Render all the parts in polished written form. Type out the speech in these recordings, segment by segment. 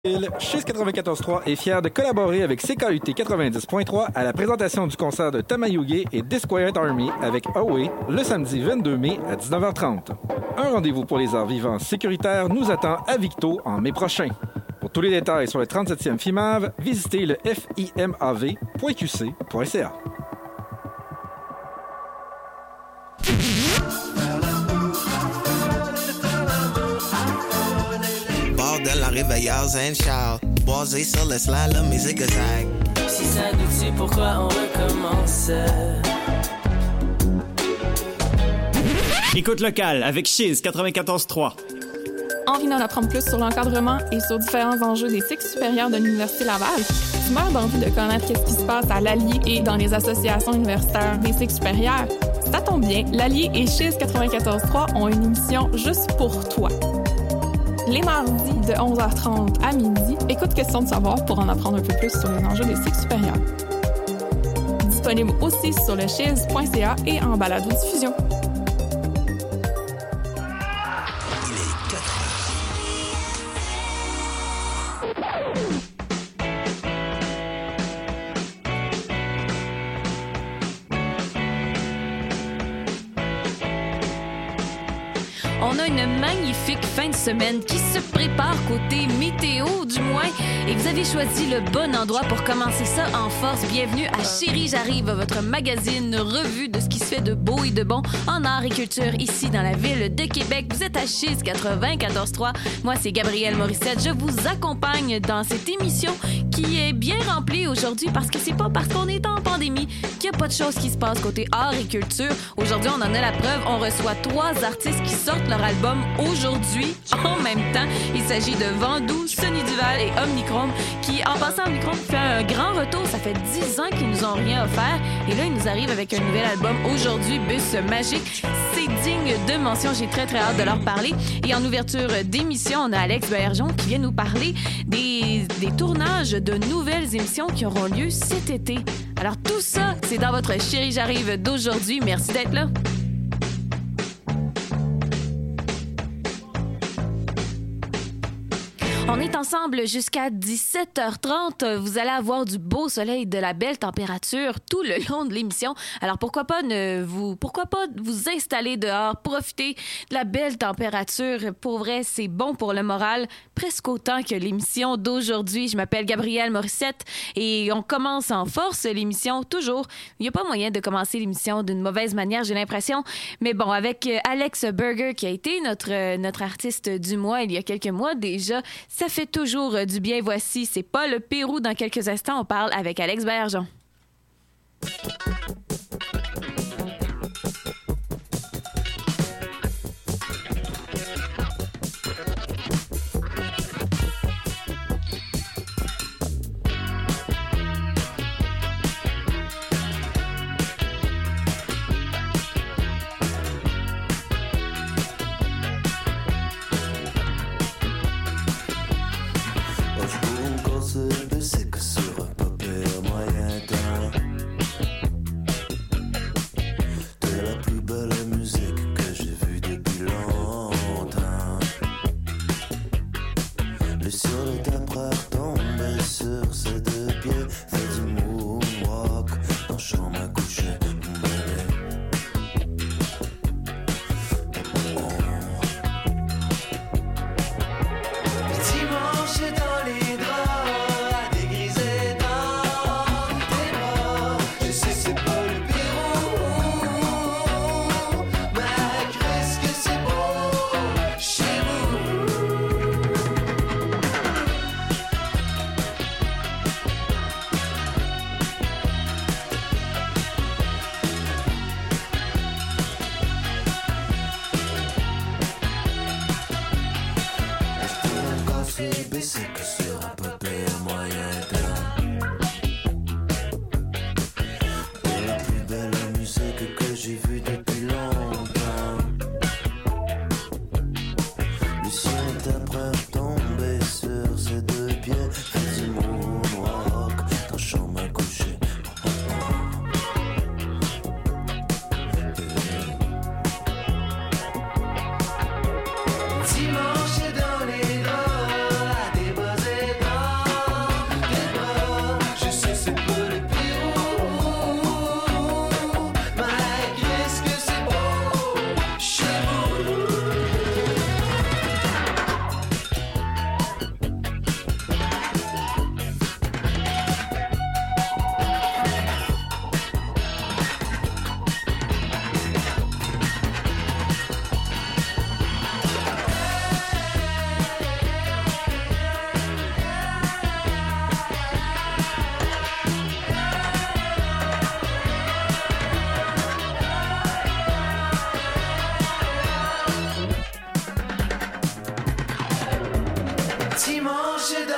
Chiz 94.3 est fier de collaborer avec CKUT 90.3 à la présentation du concert de Tamayuge et Disquiet Army avec Away le samedi 22 mai à 19h30. Un rendez-vous pour les arts vivants sécuritaires nous attend à Victo en mai prochain. Pour tous les détails sur le 37e FIMAV, visitez le fimav.qc.ca. De la réveilleuse and Charles, basé sur le slalom et zigzag. Si ça nous tue, pourquoi on recommence? Écoute locale avec Chiz 94.3. Envie d'en apprendre plus sur l'encadrement et sur différents enjeux des cycles supérieurs de l'Université Laval? Tu meurs d'envie de connaître ce qui se passe à l'Allier et dans les associations universitaires des cycles supérieurs? Ça tombe bien, l'Allier et Chiz 94.3 ont une émission juste pour toi. Les mardis de 11h30 à midi, écoute Question de savoir pour en apprendre un peu plus sur les enjeux des cycles supérieurs. Disponible aussi sur le chiz.ca et en balado-diffusion. Il est 4 heures. On a une magnifique fin de semaine qui se prépare côté météo, du moins. Et vous avez choisi le bon endroit pour commencer ça en force. Bienvenue à Chérie, j'arrive, votre magazine revue de ce qui se fait de beau et de bon en art et culture ici dans la ville de Québec. Vous êtes à Chiz 94.3. Moi, c'est Gabrielle Morissette. Je vous accompagne dans cette émission qui est bien remplie aujourd'hui parce que c'est pas parce qu'on est en pandémie qu'il n'y a pas de choses qui se passent côté art et culture. Aujourd'hui, on en a la preuve. On reçoit 3 artistes qui sortent leur album aujourd'hui en même temps. Il s'agit de Vandou, Sonny Duval et Omnichrome qui, en passant, Omnichrome fait un grand retour. Ça fait 10 ans qu'ils nous ont rien offert et là, ils nous arrivent avec un nouvel album aujourd'hui, Bus Magique. C'est digne de mention. J'ai très, très hâte de leur parler. Et en ouverture d'émission, on a Alex Bergeron qui vient nous parler des tournages de nouvelles émissions qui auront lieu cet été. Alors tout ça, c'est dans votre Chérie, j'arrive d'aujourd'hui. Merci d'être là. On est ensemble jusqu'à 17h30. Vous allez avoir du beau soleil, de la belle température tout le long de l'émission. Alors pourquoi pas vous installer dehors, profiter de la belle température. Pour vrai, c'est bon pour le moral, presque autant que l'émission d'aujourd'hui. Je m'appelle Gabrielle Morissette et on commence en force l'émission toujours. Il n'y a pas moyen de commencer l'émission d'une mauvaise manière, j'ai l'impression. Mais bon, avec Alex Berger qui a été notre artiste du mois il y a quelques mois déjà, ça fait toujours du bien. Voici, c'est pas le Pérou. Dans quelques instants, on parle avec Alex Bergeron. C'est que sur un papier moyen temps.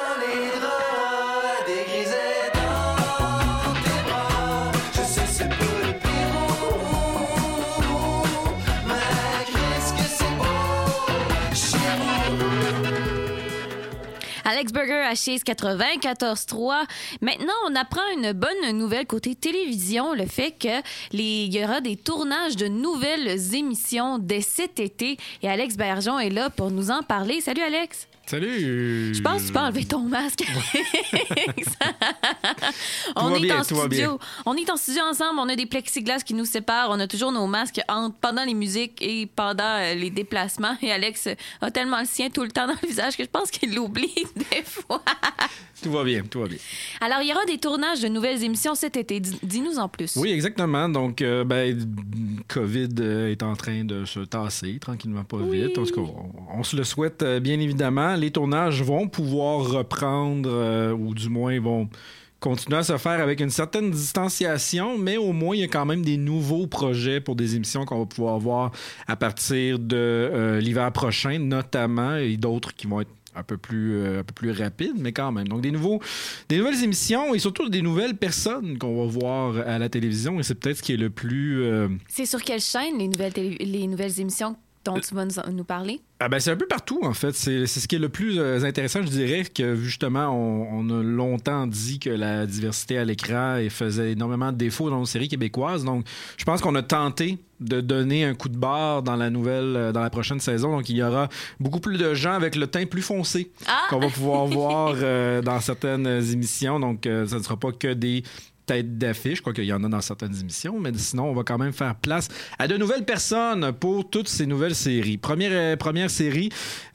dans les draps, dégrisé dans tes bras. Je sais c'est pas le Pérou, mais qu'est-ce que c'est beau chez vous. Alex Burger à Chase 94.3. Maintenant, on apprend une bonne nouvelle côté télévision, le fait qu'il y aura des tournages de nouvelles émissions dès cet été. Et Alex Bergeon est là pour nous en parler. Salut, Alex. Salut! Je pense que tu peux enlever ton masque. On est en studio. On est en studio ensemble. On a des plexiglas qui nous séparent. On a toujours nos masques pendant les musiques et pendant les déplacements. Et Alex a tellement le sien tout le temps dans le visage que je pense qu'il l'oublie des fois. Tout va bien, tout va bien. Alors, il y aura des tournages de nouvelles émissions cet été. Dis-nous en plus. Oui, exactement. Donc, COVID est en train de se tasser tranquillement, pas vite. En tout cas, on se le souhaite bien évidemment. Les tournages vont pouvoir reprendre, ou du moins vont continuer à se faire avec une certaine distanciation, mais au moins, il y a quand même des nouveaux projets pour des émissions qu'on va pouvoir voir à partir de l'hiver prochain, notamment, et d'autres qui vont être un peu plus rapide, mais quand même. Donc, des nouvelles émissions et surtout des nouvelles personnes qu'on va voir à la télévision. Et c'est peut-être ce qui est le plus... C'est sur quelle chaîne, les nouvelles émissions dont tu vas nous parler? C'est un peu partout, en fait. C'est ce qui est le plus intéressant. Je dirais que, justement, on a longtemps dit que la diversité à l'écran faisait énormément de défauts dans nos séries québécoises. Donc, je pense qu'on a tenté de donner un coup de barre dans la prochaine saison. Donc, il y aura beaucoup plus de gens avec le teint plus foncé qu'on va pouvoir voir dans certaines émissions. Donc, ça ne sera pas que des tête d'affiche, quoi qu'il y en a dans certaines émissions, mais sinon, on va quand même faire place à de nouvelles personnes pour toutes ces nouvelles séries. Première série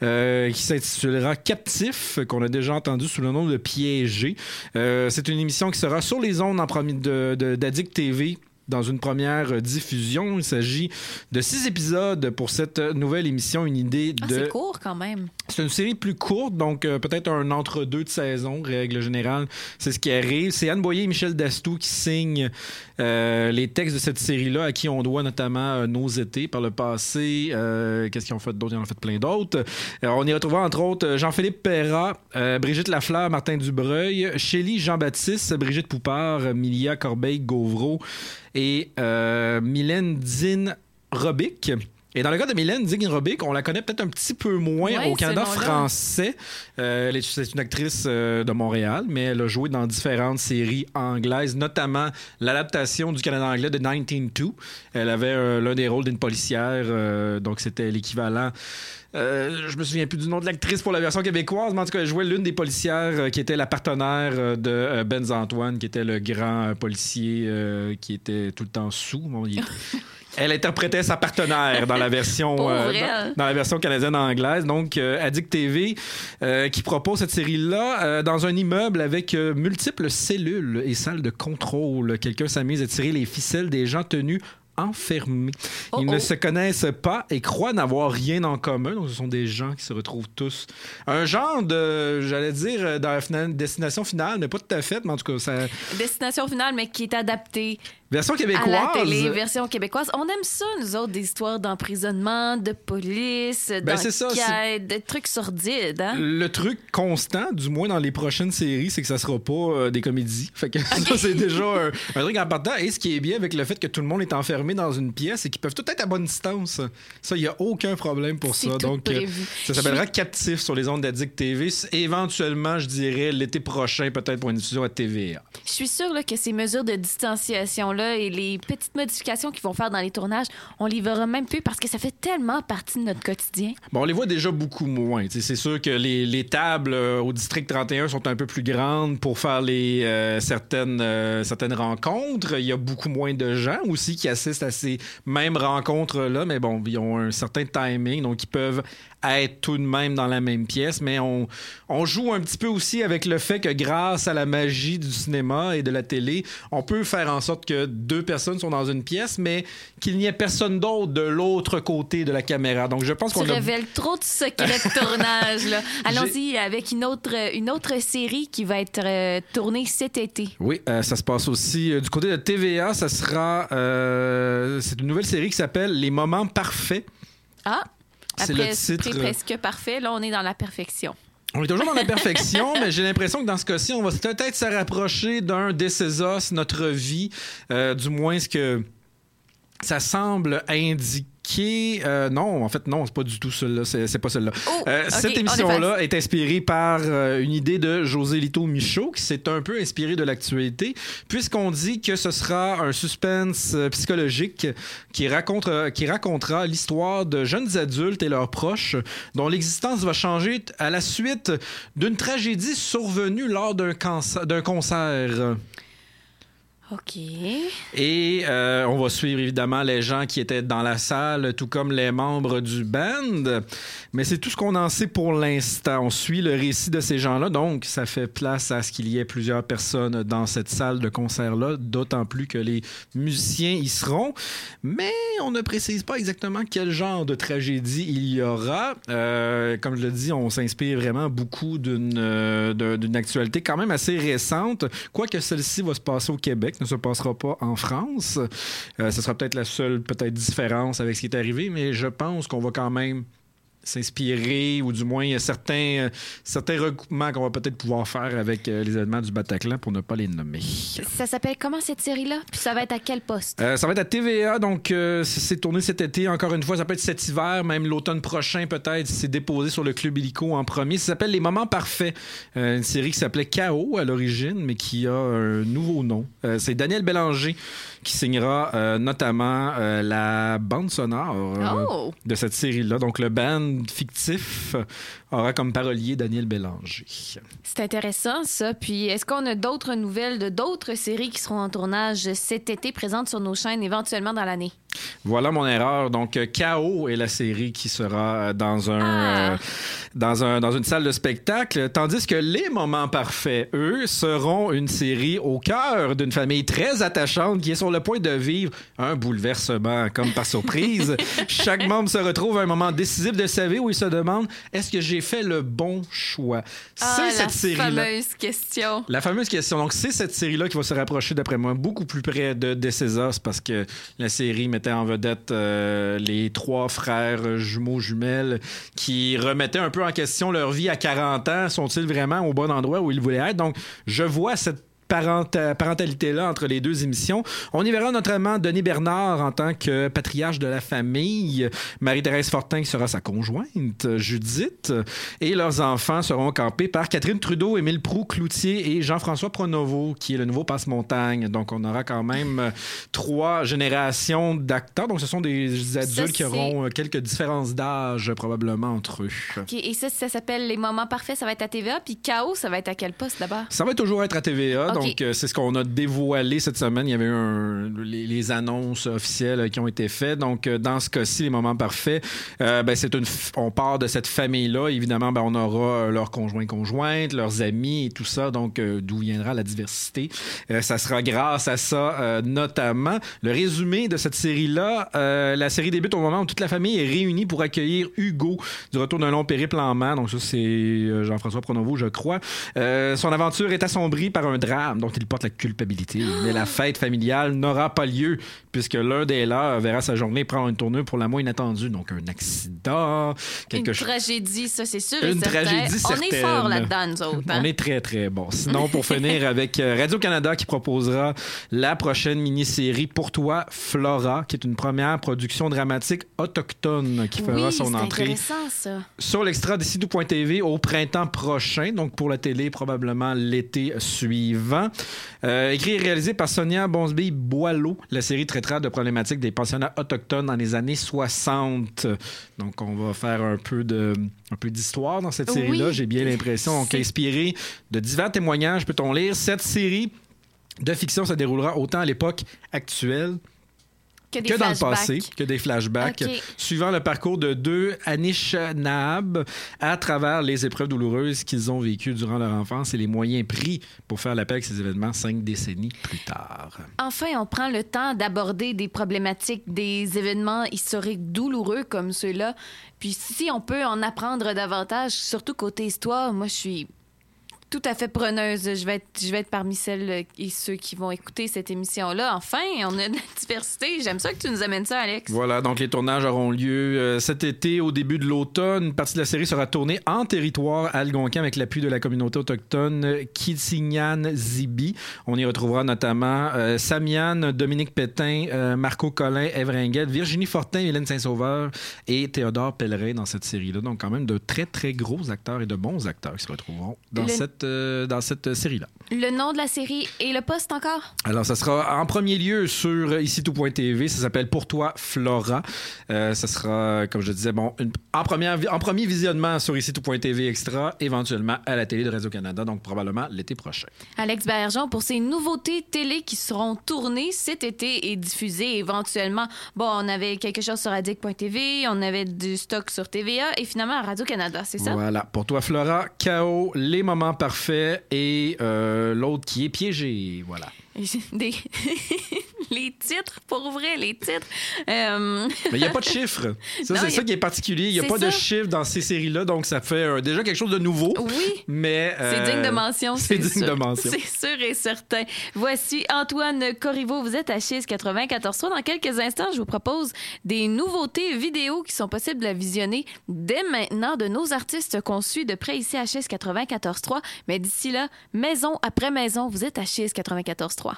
qui s'intitulera Captif, qu'on a déjà entendu sous le nom de Piégé. C'est une émission qui sera sur les ondes d'Addict TV dans une première diffusion. Il s'agit de 6 épisodes pour cette nouvelle émission, une idée de... c'est court quand même. C'est une série plus courte, donc peut-être un entre-deux de saison, règle générale. C'est ce qui arrive. C'est Anne Boyer et Michel Dastou qui signent les textes de cette série-là, à qui on doit notamment Nos étés par le passé. Qu'est-ce qu'ils ont fait d'autres? Ils en ont fait plein d'autres. On y retrouvera entre autres Jean-Philippe Perra, Brigitte Lafleur, Martin Dubreuil, Chélie Jean-Baptiste, Brigitte Poupard, Milia Corbeil-Gauvreau et Mylène Dine-Robic. Et dans le cas de Mylène Dine-Robic, on la connaît peut-être un petit peu moins au Canada français. C'est une actrice de Montréal, mais elle a joué dans différentes séries anglaises, notamment l'adaptation du Canada anglais de 19-2. Elle avait l'un des rôles d'une policière, donc c'était l'équivalent... je me souviens plus du nom de l'actrice pour la version québécoise, mais en tout cas, elle jouait l'une des policières qui était la partenaire de Benz Antoine, qui était le grand policier qui était tout le temps sous. Elle interprétait sa partenaire dans la version dans la version canadienne-anglaise. Donc, Addict TV qui propose cette série-là dans un immeuble avec multiples cellules et salles de contrôle. Quelqu'un s'amuse à tirer les ficelles des gens tenus enfermés. Ils ne se connaissent pas et croient n'avoir rien en commun. Donc, ce sont des gens qui se retrouvent tous. Un genre de, j'allais dire, Destination finale, mais pas tout à fait, mais en tout cas, ça... Destination finale, mais qui est adaptée version québécoise. À la télé, version québécoise. On aime ça, nous autres, des histoires d'emprisonnement, de police, d'enquête, de trucs sordides. Hein? Le truc constant, du moins dans les prochaines séries, c'est que ça sera pas des comédies. Fait que ça, c'est déjà un truc important. Et ce qui est bien avec le fait que tout le monde est enfermé dans une pièce et qu'ils peuvent tout être à bonne distance. Ça, il n'y a aucun problème pour ça. Donc, ça s'appellera Captif sur les ondes d'Addict TV. Éventuellement, je dirais, l'été prochain, peut-être pour une diffusion à TVA. Je suis sûre là, que ces mesures de distanciation-là et les petites modifications qu'ils vont faire dans les tournages, on les verra même plus parce que ça fait tellement partie de notre quotidien. Bon, on les voit déjà beaucoup moins. T'sais, c'est sûr que les tables au District 31 sont un peu plus grandes pour faire certaines rencontres. Il y a beaucoup moins de gens aussi qui assistent à ces mêmes rencontres-là, mais bon, ils ont un certain timing, donc ils peuvent être tout de même dans la même pièce, mais on joue un petit peu aussi avec le fait que grâce à la magie du cinéma et de la télé, on peut faire en sorte que 2 personnes sont dans une pièce, mais qu'il n'y ait personne d'autre de l'autre côté de la caméra. Donc je pense qu'on révèle trop de secrets de tournage, là. Allons-y avec une autre série qui va être tournée cet été. Oui, ça se passe aussi du côté de TVA. Ça sera c'est une nouvelle série qui s'appelle Les moments parfaits. Ah! Après, c'est presque parfait. Là, on est dans la perfection. On est toujours dans la perfection, mais j'ai l'impression que dans ce cas-ci, on va peut-être se rapprocher d'un This Is Us, notre vie, du moins ce que ça semble indiquer. Non, en fait, non, c'est pas du tout celle-là. C'est pas celle-là. Cette émission-là est inspirée par une idée de José Lito Michaud, qui s'est un peu inspiré de l'actualité, puisqu'on dit que ce sera un suspense psychologique qui racontera l'histoire de jeunes adultes et leurs proches dont l'existence va changer à la suite d'une tragédie survenue lors d'un concert. OK. Et on va suivre évidemment les gens qui étaient dans la salle, tout comme les membres du band. Mais c'est tout ce qu'on en sait pour l'instant. On suit le récit de ces gens-là, donc ça fait place à ce qu'il y ait plusieurs personnes dans cette salle de concert-là, d'autant plus que les musiciens y seront. Mais on ne précise pas exactement quel genre de tragédie il y aura. Comme je le dis, on s'inspire vraiment beaucoup d'une actualité quand même assez récente, quoique celle-ci va se passer au Québec, ne se passera pas en France. Ce sera peut-être la seule différence avec ce qui est arrivé, mais je pense qu'on va quand même s'inspirer, ou du moins il y a certains recoupements qu'on va peut-être pouvoir faire avec les événements du Bataclan pour ne pas les nommer. Ça s'appelle comment cette série-là? Puis ça va être à quel poste? Ça va être à TVA, donc c'est tourné cet été. Encore une fois, ça peut être cet hiver, même l'automne prochain peut-être. C'est déposé sur le Club Illico en premier. Ça s'appelle Les Moments Parfaits. Une série qui s'appelait Chaos à l'origine, mais qui a un nouveau nom. C'est Daniel Bélanger qui signera notamment la bande sonore de cette série-là. Donc le band fictif aura comme parolier Daniel Bélanger. C'est intéressant, ça. Puis, est-ce qu'on a d'autres nouvelles de d'autres séries qui seront en tournage cet été, présentes sur nos chaînes, éventuellement dans l'année? Voilà mon erreur. Donc, Chaos est la série qui sera dans une salle de spectacle, tandis que Les Moments Parfaits, eux, seront une série au cœur d'une famille très attachante qui est sur le point de vivre un bouleversement, comme par surprise. Chaque membre se retrouve à un moment décisif de sa vie où il se demande « Est-ce que j'ai fait le bon choix? » C'est cette série-là. La fameuse question. La fameuse question. Donc, c'est cette série-là qui va se rapprocher, d'après moi, beaucoup plus près de This Is Us, parce que la série mettait en vedette les 3 frères jumelles qui remettaient un peu en question leur vie à 40 ans. Sont-ils vraiment au bon endroit où ils voulaient être? Donc, je vois cette parentalité-là entre les deux émissions. On y verra notamment Denis Bernard en tant que patriarche de la famille, Marie-Thérèse Fortin qui sera sa conjointe, Judith, et leurs enfants seront campés par Catherine Trudeau, Émile Proulx-Cloutier et Jean-François Pronovo, qui est le nouveau passe-montagne. Donc, on aura quand même 3 générations d'acteurs. Donc, ce sont des adultes qui auront quelques différences d'âge probablement entre eux. OK. Et ça s'appelle Les Moments Parfaits, ça va être à TVA. Puis Chaos, ça va être à quel poste d'abord? Ça va toujours être à TVA. Okay. Donc, c'est ce qu'on a dévoilé cette semaine. Il y avait eu les annonces officielles qui ont été faites. Donc, dans ce cas-ci, Les Moments Parfaits, on part de cette famille-là. Évidemment, on aura leurs conjointes, leurs amis et tout ça. Donc, d'où viendra la diversité. Ça sera grâce à ça, notamment. Le résumé de cette série-là, la série débute au moment où toute la famille est réunie pour accueillir Hugo du retour d'un long périple en mer. Donc, ça, c'est Jean-François Pronovo, je crois. Son aventure est assombrie par un drame dont il porte la culpabilité. Mais la fête familiale n'aura pas lieu puisque l'un des leurs verra sa journée prendre une tournure pour la moins inattendue. Donc, un accident, tragédie, ça, c'est sûr. Une tragédie certaine. On est fort là-dedans, nous autres. Hein? On est très, très bon. Sinon, pour finir avec Radio-Canada qui proposera la prochaine mini-série Pour toi, Flora, qui est une première production dramatique autochtone qui fera son entrée intéressant, ça. sur l'extra d'ici-tout.tv au printemps prochain. Donc, pour la télé, probablement l'été suivant. Écrit et réalisé par Sonia Bonsby-Boileau, la série traitera de problématiques des pensionnats autochtones dans les années 60. Donc, on va faire un peu d'histoire dans cette série-là, j'ai bien l'impression. Donc, inspiré de divers témoignages, peut-on lire. Cette série de fiction se déroulera autant à l'époque actuelle que dans le passé, que des flashbacks, suivant le parcours de 2 Anishinaabe à travers les épreuves douloureuses qu'ils ont vécues durant leur enfance et les moyens pris pour faire la paix avec ces événements 5 décennies plus tard. Enfin, on prend le temps d'aborder des problématiques, des événements historiques douloureux comme ceux-là. Puis si on peut en apprendre davantage, surtout côté histoire, moi, je suis tout à fait preneuse. Je vais être parmi celles et ceux qui vont écouter cette émission-là. Enfin, on a de la diversité. J'aime ça que tu nous amènes ça, Alex. Voilà, donc les tournages auront lieu cet été, au début de l'automne. Une partie de la série sera tournée en territoire algonquin avec l'appui de la communauté autochtone Kitsignane-Zibi. On y retrouvera notamment Samiane, Dominique Pétain, Marco Collin, Ève Ringuette, Virginie Fortin, Hélène Saint-Sauveur et Théodore Pellerin dans cette série-là. Donc quand même de très, très gros acteurs et de bons acteurs qui se retrouveront dans cette série-là. Le nom de la série et le poste encore? Alors, ça sera en premier lieu sur ici-tout.tv. Ça s'appelle Pour toi, Flora. Ça sera, comme je disais, en premier visionnement sur ici-tout.tv extra, éventuellement à la télé de Radio-Canada, donc probablement l'été prochain. Alex Bergeron, pour ces nouveautés télé qui seront tournées cet été et diffusées éventuellement. On avait quelque chose sur addict.tv, on avait du stock sur TVA et finalement à Radio-Canada, c'est ça? Voilà. Pour toi, Flora, Chaos, Les moments parfaits et l'autre qui est piégé. Voilà. Les titres, pour vrai, les titres. Mais il n'y a pas de chiffres. C'est ça qui est particulier. Il n'y a pas de chiffres dans ces séries-là, donc ça fait déjà quelque chose de nouveau. Oui. Mais c'est digne de mention. C'est digne de mention. C'est sûr et certain. Voici Antoine Corriveau. Vous êtes à Chiz 94.3. Dans quelques instants, je vous propose des nouveautés vidéo qui sont possibles à visionner dès maintenant de nos artistes qu'on suit de près ici à Chiz 94.3. Mais d'ici là, maison après maison, vous êtes à Chiz 94.3.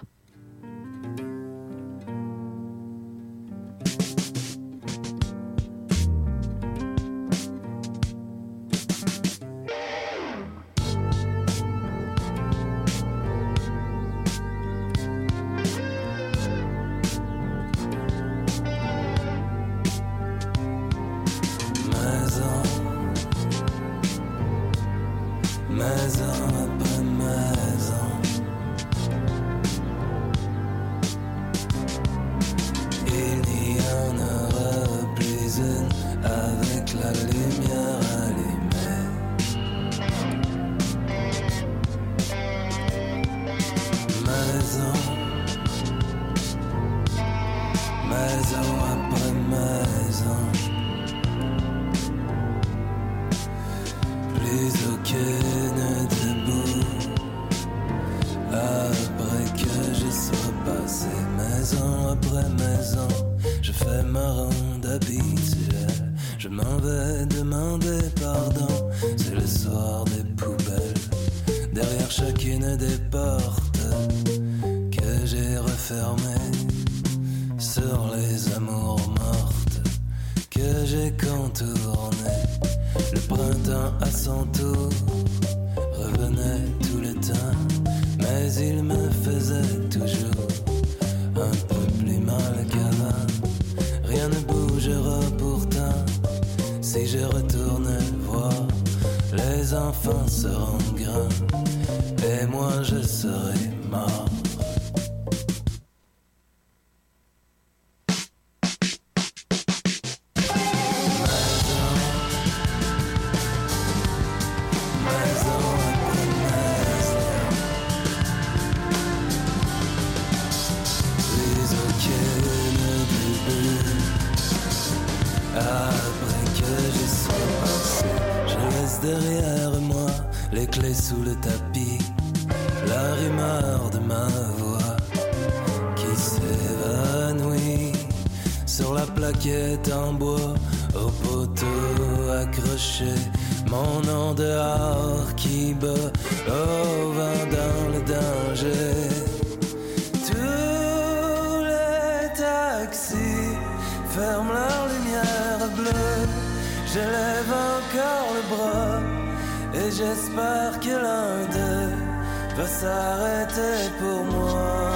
Maison après maison, il n'y en aura plus une avec la lumière allumée. Maison, maison après maison, plus aucune debout. Après que je sois passé maison après maison, je fais ma ronde habituelle. Je m'en vais demander pardon. C'est le soir des poubelles, derrière chacune des portes que j'ai refermées, sur les amours mortes que j'ai contournées. Le printemps à son tour revenait tout le temps, mais il me faisait toujours un peu plus mal qu'avant. Rien ne bougera pourtant si je retourne voir. Les enfants seront grands et moi je serai mort. Derrière moi, les clés sous le tapis, la rumeur de ma voix qui s'évanouit sur la plaquette en bois, au poteau accroché, mon nom dehors qui bat au vent dans le danger. Tous les taxis ferment leur lumière bleue. Je lève encore le bras et j'espère que l'un d'eux va s'arrêter pour moi.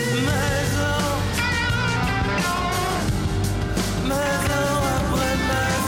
Maison après maison.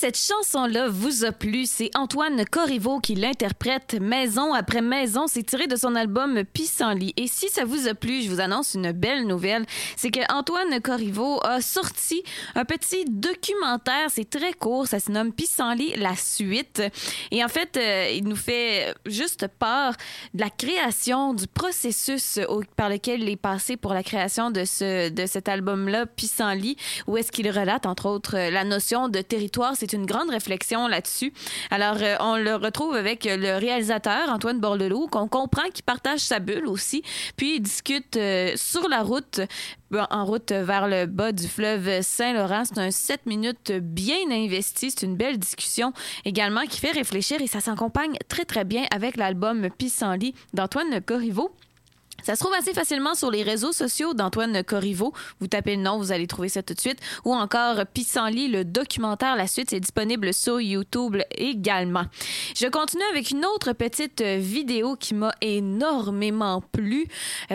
cette chanson-là vous a plu, c'est Antoine Corriveau qui l'interprète. Maison après maison, c'est tiré de son album Pissenlit. Et si ça vous a plu, je vous annonce une belle nouvelle. C'est que Antoine Corriveau a sorti un petit documentaire. C'est très court, ça se nomme Pissenlit, la suite. Et en fait, il nous fait juste part de la création, du processus par lequel il est passé pour la création de cet album-là, Pissenlit, où est-ce qu'il relate, entre autres, la notion de territoire. C'est une grande réflexion là-dessus. Alors, on le retrouve avec le réalisateur, Antoine Bordelot, qu'on comprend qu'il partage sa bulle aussi, puis il discute sur la route, en route vers le bas du fleuve Saint-Laurent. C'est un 7 minutes bien investi. C'est une belle discussion également qui fait réfléchir et ça s'accompagne très, très bien avec l'album Pissenlit d'Antoine Corriveau. Ça se trouve assez facilement sur les réseaux sociaux d'Antoine Corriveau. Vous tapez le nom, vous allez trouver ça tout de suite. Ou encore Pissenlit, le documentaire, la suite, c'est disponible sur YouTube également. Je continue avec une autre petite vidéo qui m'a énormément plu.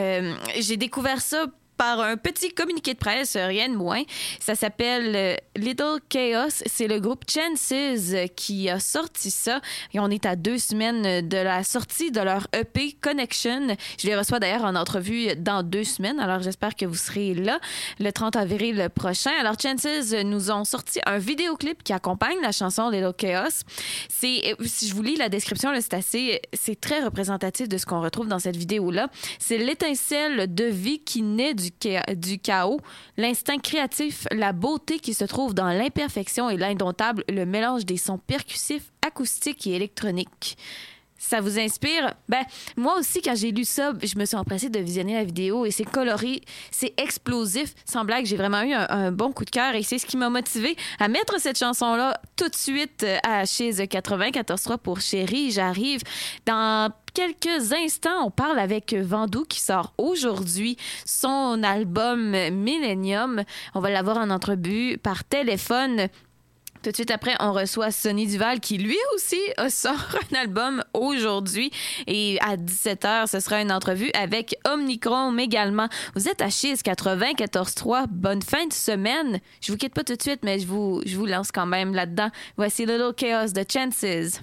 J'ai découvert ça par un petit communiqué de presse, rien de moins. Ça s'appelle Little Chaos. C'est le groupe Chances qui a sorti ça. Et on est à 2 semaines de la sortie de leur EP Connection. Je les reçois d'ailleurs en entrevue dans 2 semaines. Alors, j'espère que vous serez là le 30 avril prochain. Alors, Chances nous ont sorti un vidéoclip qui accompagne la chanson Little Chaos. Si je vous lis la description, là, c'est très représentatif de ce qu'on retrouve dans cette vidéo-là. C'est l'étincelle de vie qui naît du chaos, l'instinct créatif, la beauté qui se trouve dans l'imperfection et l'indomptable, le mélange des sons percussifs, acoustiques et électroniques. Ça vous inspire? Ben, moi aussi, quand j'ai lu ça, je me suis empressée de visionner la vidéo et c'est coloré, c'est explosif. Sans blague, j'ai vraiment eu un bon coup de cœur et c'est ce qui m'a motivée à mettre cette chanson-là tout de suite à chez 94.3 pour Chérie, j'arrive. Dans quelques instants, on parle avec Vandou qui sort aujourd'hui son album Millennium. On va l'avoir en entrevue par téléphone. Tout de suite après, on reçoit Sonny Duval qui, lui aussi, sort un album aujourd'hui. Et à 17h, ce sera une entrevue avec Omnichrome également. Vous êtes à Chiz 94.3. Bonne fin de semaine. Je vous quitte pas tout de suite, mais je vous lance quand même là-dedans. Voici Little Chaos de Chances.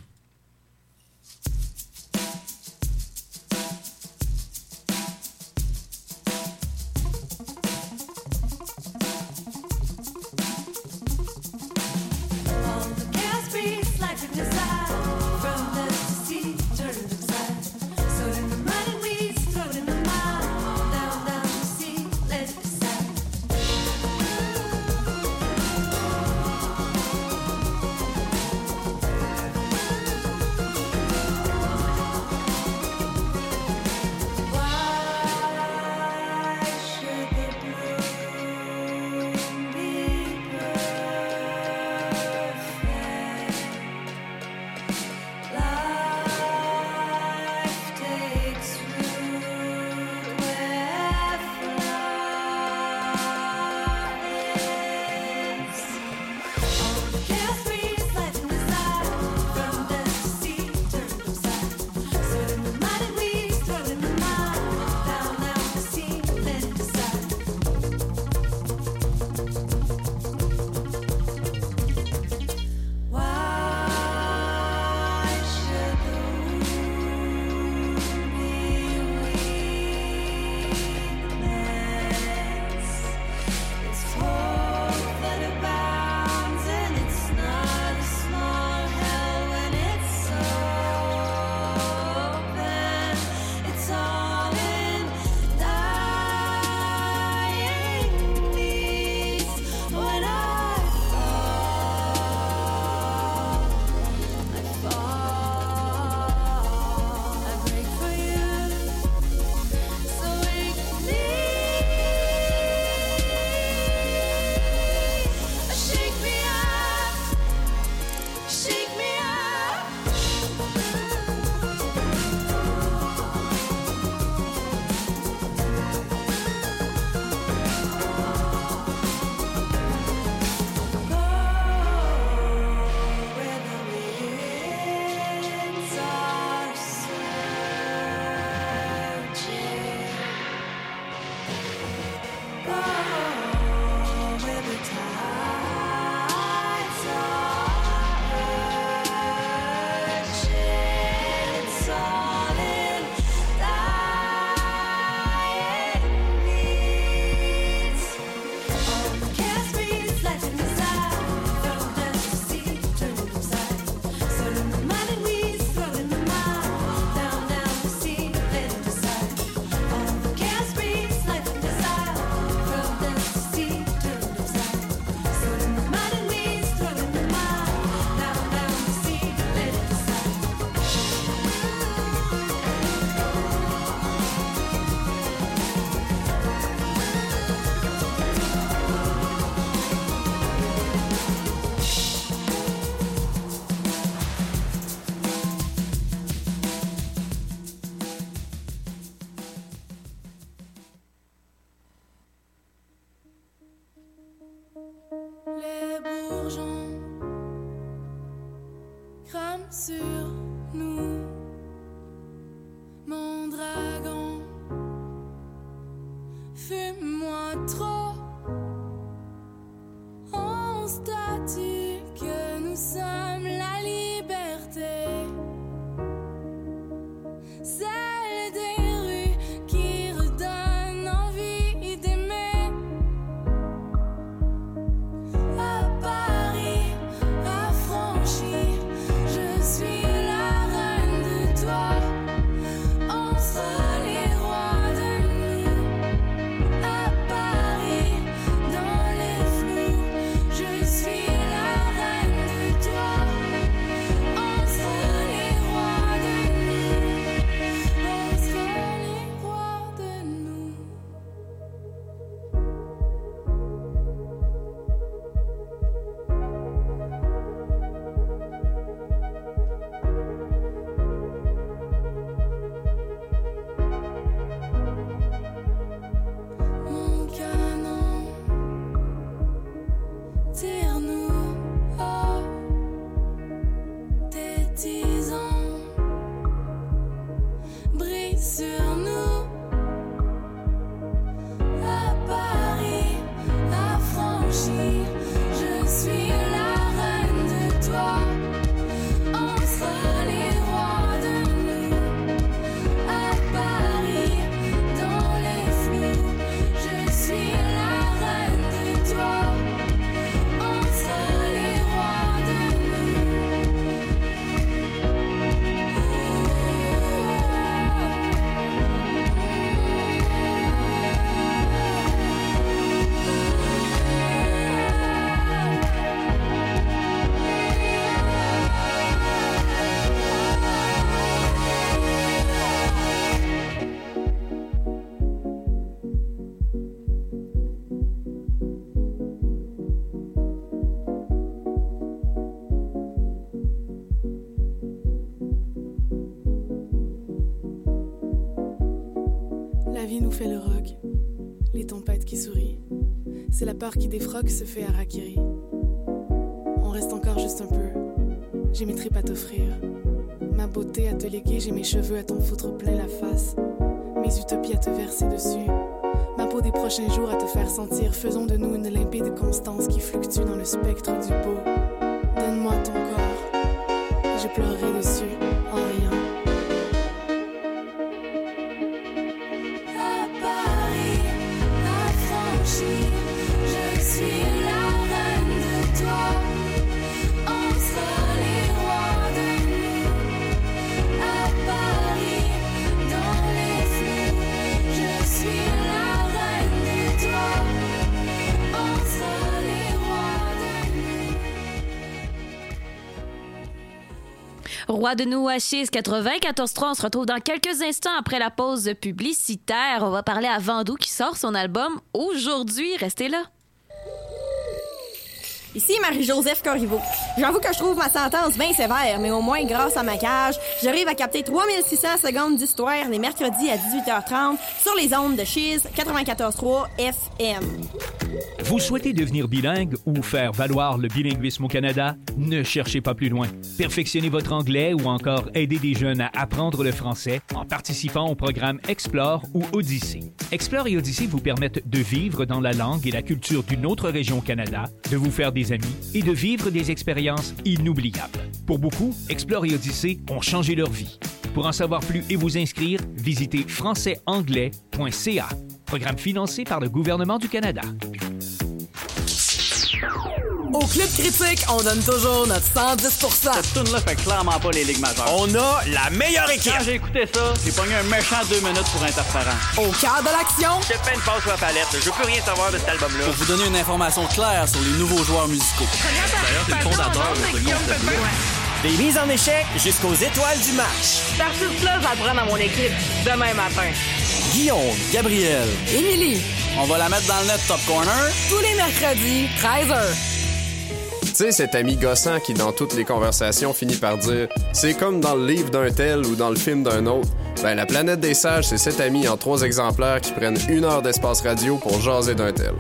bourgeons crament sur nous. Mon dragon, fume-moi trop. On statue que nous sommes la liberté, celle des rues qui redonne envie d'aimer. À Paris, affranchie, je suis la reine de toi. On sera les rois de nous. À Paris, dans les flous, je suis la reine de toi. On sera les rois de nous. On sera les rois de nous. Mon canon, tire-nous haut, tes tisons brillent sur nous. À Paris, affranchie, je suis la reine de toi. On sera les rois de nous. À Paris, dans les flous, je suis la reine de toi. On sera les rois de La vie nous fait le rock, les tempêtes qui sourient. C'est la peur qui défroque se fait harakiri. On reste encore juste un peu. J'ai mes tripes à t'offrir, ma beauté à te léguer, j'ai mes cheveux à t'en foutre plein la face, mes utopies à te verser dessus, ma peau des prochains jours à te faire sentir. Faisons de nous une limpide constance qui fluctue dans le spectre du beau. Donne-moi ton corps, je pleurerai dessus en riant. À Paris, affranchie, je suis la reine de toi. On sera les rois de nous. À Paris, dans les flous, je suis la reine de toi. On sera les rois de nous. Roi de nous à Chiz 94.3. On se retrouve dans quelques instants après la pause publicitaire. On va parler à Vandou qui sort son album aujourd'hui. Restez là. Ici Marie-Joseph Corriveau. J'avoue que je trouve ma sentence bien sévère, mais au moins, grâce à ma cage, j'arrive à capter 3600 secondes d'histoire les mercredis à 18h30 sur les ondes de Chiz 94.3 FM. Vous souhaitez devenir bilingue ou faire valoir le bilinguisme au Canada? Ne cherchez pas plus loin. Perfectionnez votre anglais ou encore aidez des jeunes à apprendre le français en participant au programme Explore ou Odyssée. Explore et Odyssée vous permettent de vivre dans la langue et la culture d'une autre région au Canada, de vous faire des amis et de vivre des expériences inoubliables. Pour beaucoup, Explore et Odyssée ont changé leur vie. Pour en savoir plus et vous inscrire, visitez françaisanglais.ca. Programme financé par le gouvernement du Canada. Au Club Critique, on donne toujours notre 110%. Cette tune-là fait clairement pas les ligues majeures. On a la meilleure équipe. Quand j'ai écouté ça, j'ai pogné un méchant 2 minutes pour Interférent. Au cœur de l'action, j'ai peine passe sur la palette. Je veux plus rien savoir de cet album-là. Pour vous donner une information claire sur les nouveaux joueurs musicaux. D'ailleurs, c'est le fondateur de ce concept-là. Des mises en échec jusqu'aux étoiles du match. Par tout cela, je vais prendre à mon équipe demain matin. Guillaume, Gabriel, Émilie. On va la mettre dans le net Top Corner. Tous les mercredis, 13h. Tu sais, cet ami gossant qui, dans toutes les conversations, finit par dire « C'est comme dans le livre d'un tel ou dans le film d'un autre. » Ben, la planète des sages, c'est cet ami en 3 exemplaires qui prennent 1 heure d'espace radio pour jaser d'un tel.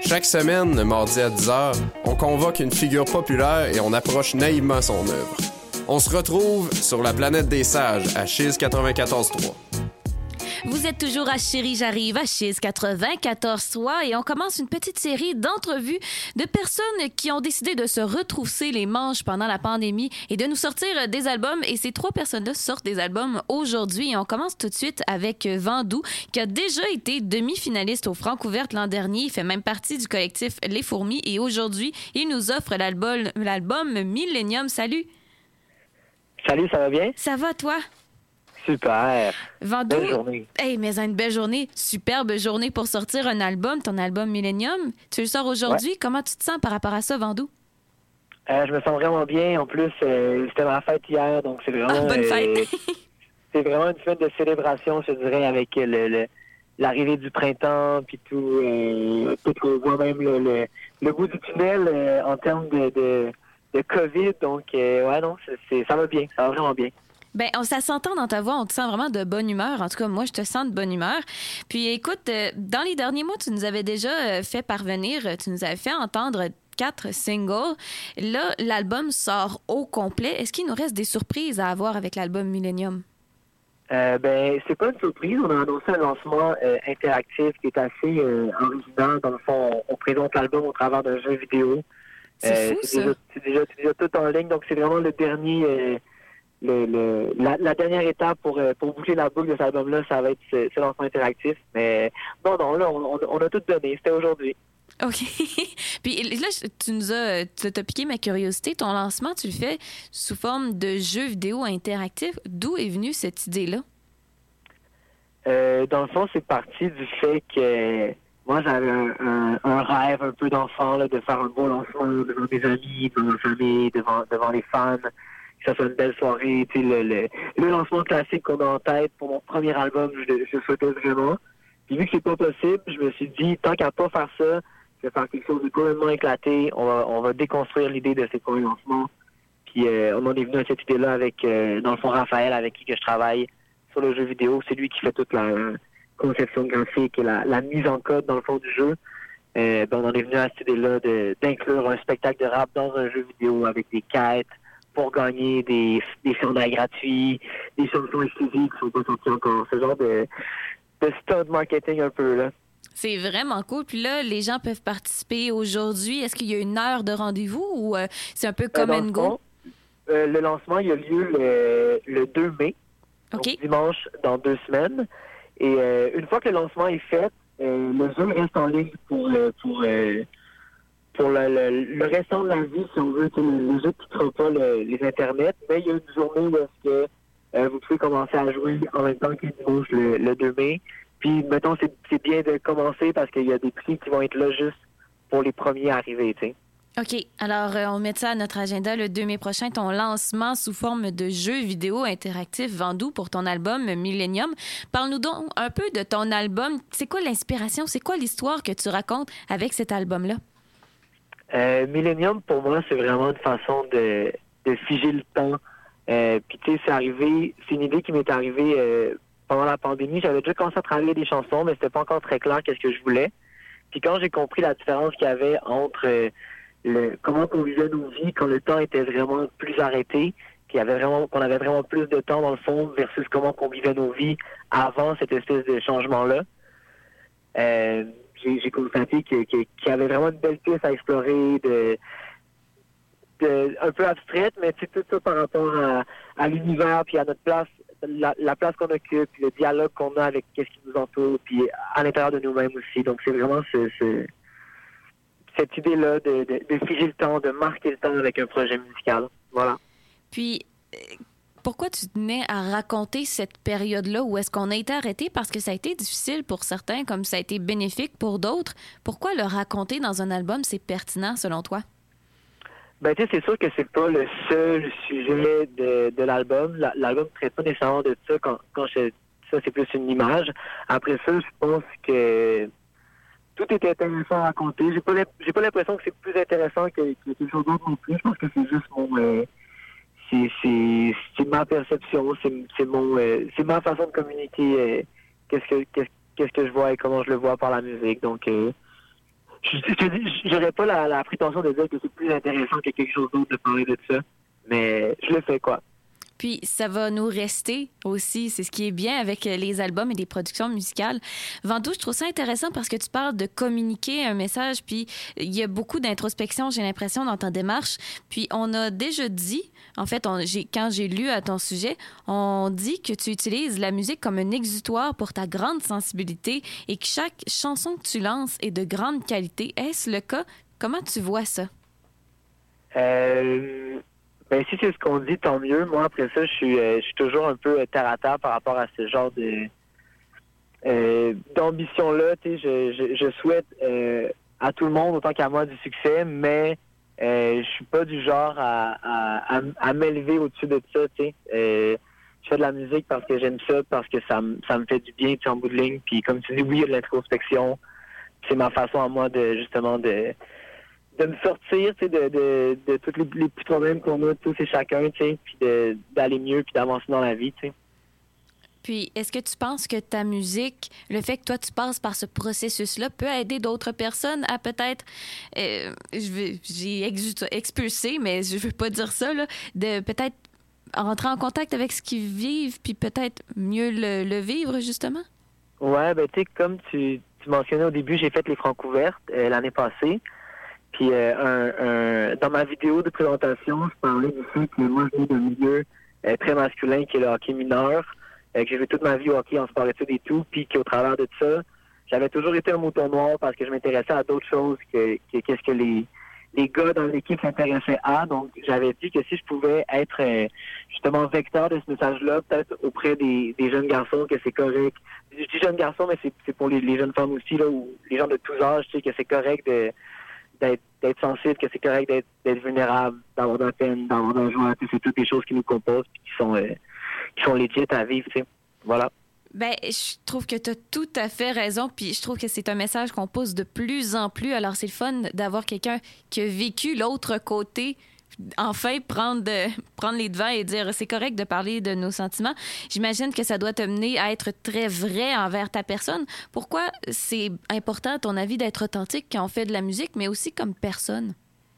Chaque semaine, le mardi à 10h, on convoque une figure populaire et on approche naïvement son œuvre. On se retrouve sur la planète des sages à Chiz 94.3. Vous êtes toujours à Chérie, j'arrive à Chiz 94.3 et on commence une petite série d'entrevues de personnes qui ont décidé de se retrousser les manches pendant la pandémie et de nous sortir des albums. Et ces 3 personnes-là sortent des albums aujourd'hui. Et on commence tout de suite avec Vandou, qui a déjà été demi-finaliste au Francouverte l'an dernier. Il fait même partie du collectif Les Fourmis et aujourd'hui, il nous offre l'album Millennium. Salut! Salut, ça va bien? Ça va, toi? Super. Vandou, belle journée. Hey, mais une belle journée. Superbe journée pour sortir un album, ton album Millennium. Tu le sors aujourd'hui. Ouais. Comment tu te sens par rapport à ça, Vandou? Je me sens vraiment bien. En plus, c'était ma fête hier, donc c'est vraiment... bonne fête! c'est vraiment une fête de célébration, je dirais, avec l'arrivée du printemps, puis tout. Peut-être qu'on voit même le bout du tunnel en termes de COVID. Donc, ouais, non, ça va bien. Ça va vraiment bien. Ben, ça s'entend dans ta voix, on te sent vraiment de bonne humeur. En tout cas, moi, je te sens de bonne humeur. Puis, écoute, dans les derniers mois, tu nous avais déjà fait parvenir, tu nous avais fait entendre 4 singles. Là, l'album sort au complet. Est-ce qu'il nous reste des surprises à avoir avec l'album Millennium? Ben, c'est pas une surprise. On a annoncé un lancement interactif qui est assez original. Dans le fond, on présente l'album au travers d'un jeu vidéo. C'est fou, ça. C'est déjà tout en ligne. Donc, c'est vraiment le dernier... la dernière étape pour boucler la boucle de cet album-là, ça va être ce lancement interactif. Mais non, là, on a tout donné. C'était aujourd'hui. OK. Puis là, tu t'as piqué ma curiosité. Ton lancement, tu le fais sous forme de jeu vidéo interactif. D'où est venue cette idée-là? Dans le fond, c'est parti du fait que moi, j'avais un rêve un peu d'enfant là, de faire un beau lancement devant mes amis, devant ma famille, devant les fans. Que ça soit une belle soirée, tu sais, le lancement classique qu'on a en tête pour mon premier album, je souhaitais vraiment. Puis vu que c'est pas possible, je me suis dit, tant qu'à pas faire ça, je vais faire quelque chose de complètement éclaté. On va déconstruire l'idée de ces premiers lancements. Puis on en est venu à cette idée-là avec, dans le fond, Raphaël, avec qui que je travaille sur le jeu vidéo. C'est lui qui fait toute la conception graphique et la mise en code, dans le fond, du jeu. On en est venu à cette idée-là d'inclure un spectacle de rap dans un jeu vidéo avec des quêtes, pour gagner des chandails gratuits, des chansons exclusives qui sont pas sorties encore. Ce genre de stunt marketing un peu, là. C'est vraiment cool. Puis là, les gens peuvent participer aujourd'hui. Est-ce qu'il y a une heure de rendez-vous ou c'est un peu come and go? Le lancement, il a lieu le 2 mai, donc dimanche dans 2 semaines. Et une fois que le lancement est fait, le jeu reste en ligne pour le restant de la vie, si on veut. Le jeu ne quittera pas les internets, mais il y a une journée où est-ce que vous pouvez commencer à jouer en même temps que dimanche le 2 mai. Puis, mettons, c'est bien de commencer parce qu'il y a des prix qui vont être là juste pour les premiers arrivés, tu sais. OK. Alors, on met ça à notre agenda le 2 mai prochain, ton lancement sous forme de jeu vidéo interactif Vandou pour ton album Millennium. Parle-nous donc un peu de ton album. C'est quoi l'inspiration? C'est quoi l'histoire que tu racontes avec cet album-là? Millennium, pour moi, c'est vraiment une façon de figer le temps. Puis, tu sais, c'est une idée qui m'est arrivée pendant la pandémie. J'avais déjà commencé à travailler des chansons, mais c'était pas encore très clair qu'est-ce que je voulais. Puis quand j'ai compris la différence qu'il y avait entre comment on vivait nos vies quand le temps était vraiment plus arrêté, qu'on avait vraiment plus de temps dans le fond versus comment on vivait nos vies avant cette espèce de changement-là. J'ai constaté qu'il y avait vraiment une belle piste à explorer, un peu abstraite, mais tout ça par rapport à l'univers, puis à notre place, la place qu'on occupe, puis le dialogue qu'on a avec ce qui nous entoure, puis à l'intérieur de nous-mêmes aussi. Donc c'est vraiment cette idée-là de figer le temps, de marquer le temps avec un projet musical. Voilà. Puis, pourquoi tu tenais à raconter cette période-là où est-ce qu'on a été arrêté? Parce que ça a été difficile pour certains, comme ça a été bénéfique pour d'autres. Pourquoi le raconter dans un album, c'est pertinent selon toi? Ben, tu sais, c'est sûr que c'est pas le seul sujet de l'album. L'album ne traite pas nécessairement de ça quand ça, c'est plus une image. Après ça, je pense que tout est intéressant à raconter. J'ai pas l'impression que c'est plus intéressant que quelque chose d'autre non plus. Je pense que c'est juste c'est ma perception, c'est ma façon de communiquer qu'est-ce que je vois et comment je le vois par la musique. Donc J'aurais pas la prétention de dire que c'est plus intéressant que quelque chose d'autre de parler de ça, mais je le fais, quoi. Puis, ça va nous rester aussi. C'est ce qui est bien avec les albums et les productions musicales. Vandou, je trouve ça intéressant parce que tu parles de communiquer un message, puis il y a beaucoup d'introspection, j'ai l'impression, dans ta démarche. Puis, on a déjà dit, en fait, quand j'ai lu à ton sujet, on dit que tu utilises la musique comme un exutoire pour ta grande sensibilité et que chaque chanson que tu lances est de grande qualité. Est-ce le cas? Comment tu vois ça? Ben, si c'est ce qu'on dit, tant mieux. Moi, après ça, je suis toujours un peu terre à terre par rapport à ce genre d'ambition-là. Tu sais, je souhaite à tout le monde, autant qu'à moi, du succès, mais je suis pas du genre à m'élever au-dessus de ça. Tu sais, je fais de la musique parce que j'aime ça, parce que ça me fait du bien, tu sais, en bout de ligne. Puis comme tu dis, oui, il y a de l'introspection. C'est ma façon à moi de me sortir, tu sais, de tous les petits problèmes qu'on a tous et chacun, tu sais, puis d'aller mieux, puis d'avancer dans la vie, tu sais. Puis, est-ce que tu penses que ta musique, le fait que toi, tu passes par ce processus-là, peut aider d'autres personnes à peut-être, j'ai expulsé, mais je veux pas dire ça, là, de peut-être rentrer en contact avec ce qu'ils vivent, puis peut-être mieux le vivre, justement? Ouais, ben tu sais, comme tu mentionnais au début, j'ai fait les Francouvertes l'année passée. Puis dans ma vidéo de présentation, je parlais du fait que moi, je viens d'un milieu très masculin qui est le hockey mineur, que j'ai fait toute ma vie au hockey en sport-études et tout, puis qu'au travers de ça, j'avais toujours été un mouton noir parce que je m'intéressais à d'autres choses que qu'est-ce que les gars dans l'équipe s'intéressaient à. Donc, j'avais dit que si je pouvais être justement vecteur de ce message-là, peut-être auprès des jeunes garçons, que c'est correct. Je dis jeunes garçons, mais c'est pour les jeunes femmes aussi, là, ou les gens de tous âges, tu sais, que c'est correct d'être sensible, que c'est correct d'être vulnérable, d'avoir de la peine, d'avoir de la joie. C'est toutes des choses qui nous composent et qui sont legit à vivre, tu sais. Voilà. Ben, je trouve que tu as tout à fait raison, puis je trouve que c'est un message qu'on pousse de plus en plus. Alors, c'est le fun d'avoir quelqu'un qui a vécu l'autre côté, enfin prendre les devants et dire c'est correct de parler de nos sentiments. J'imagine que ça doit te mener à être très vrai envers ta personne. Pourquoi c'est important, à ton avis, d'être authentique quand on fait de la musique, mais aussi comme personne?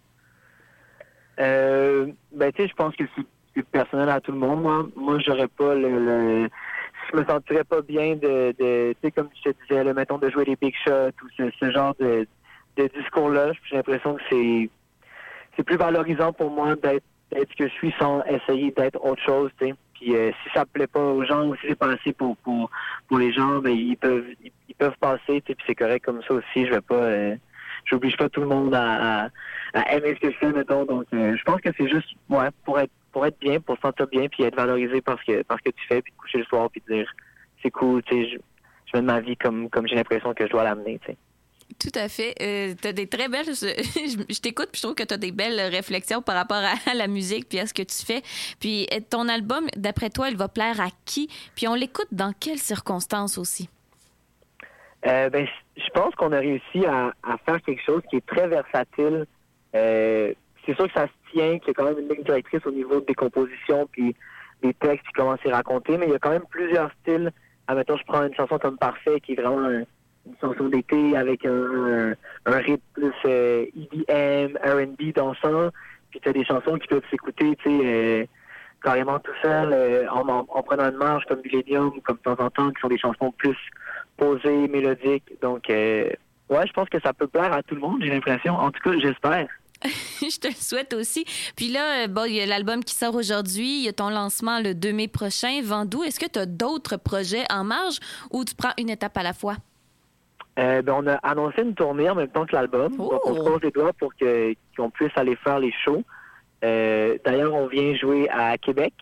Ben, tu sais, je pense que c'est personnel à tout le monde. Moi, j'aurais pas je me sentirais pas bien de tu sais, comme je te disais, mettons, de jouer les big shots ou ce genre de discours-là. J'ai l'impression que c'est plus valorisant pour moi d'être ce que je suis sans essayer d'être autre chose, tu sais. Puis si ça plaît pas aux gens ou si c'est pas assez pour les gens, ben ils peuvent passer, tu sais, puis c'est correct comme ça aussi. Je vais pas j'oblige pas tout le monde à aimer ce que je fais, mettons. Donc je pense que c'est juste pour être bien, pour se sentir bien, puis être valorisé parce que tu fais, puis te coucher le soir, puis te dire c'est cool, tu sais, je mène ma vie comme j'ai l'impression que je dois l'amener, tu sais. Tout à fait. Tu as des très belles... Je t'écoute, puis je trouve que tu as des belles réflexions par rapport à la musique puis à ce que tu fais. Puis ton album, d'après toi, il va plaire à qui? Puis on l'écoute dans quelles circonstances aussi? Ben, je pense qu'on a réussi à faire quelque chose qui est très versatile. C'est sûr que ça se tient, qu'il y a quand même une ligne directrice au niveau des compositions puis des textes qui commencent à y raconter, mais il y a quand même plusieurs styles. Admettons, je prends une chanson comme Parfait, qui est vraiment une chanson d'été avec un rythme plus EDM, R&B dansant, puis tu as des chansons qui peuvent s'écouter, tu sais, carrément tout seul, en prenant une marche comme Millennium, comme de temps en temps, qui sont des chansons plus posées, mélodiques. Donc, ouais, je pense que ça peut plaire à tout le monde, j'ai l'impression. En tout cas, j'espère. Je te le souhaite aussi. Puis là, bon, il y a l'album qui sort aujourd'hui, il y a ton lancement le 2 mai prochain. Vandou, est-ce que tu as d'autres projets en marge ou tu prends une étape à la fois? Ben, on a annoncé une tournée en même temps que l'album. Oh. Donc, on se croise les doigts pour qu'on puisse aller faire les shows. D'ailleurs, on vient jouer à Québec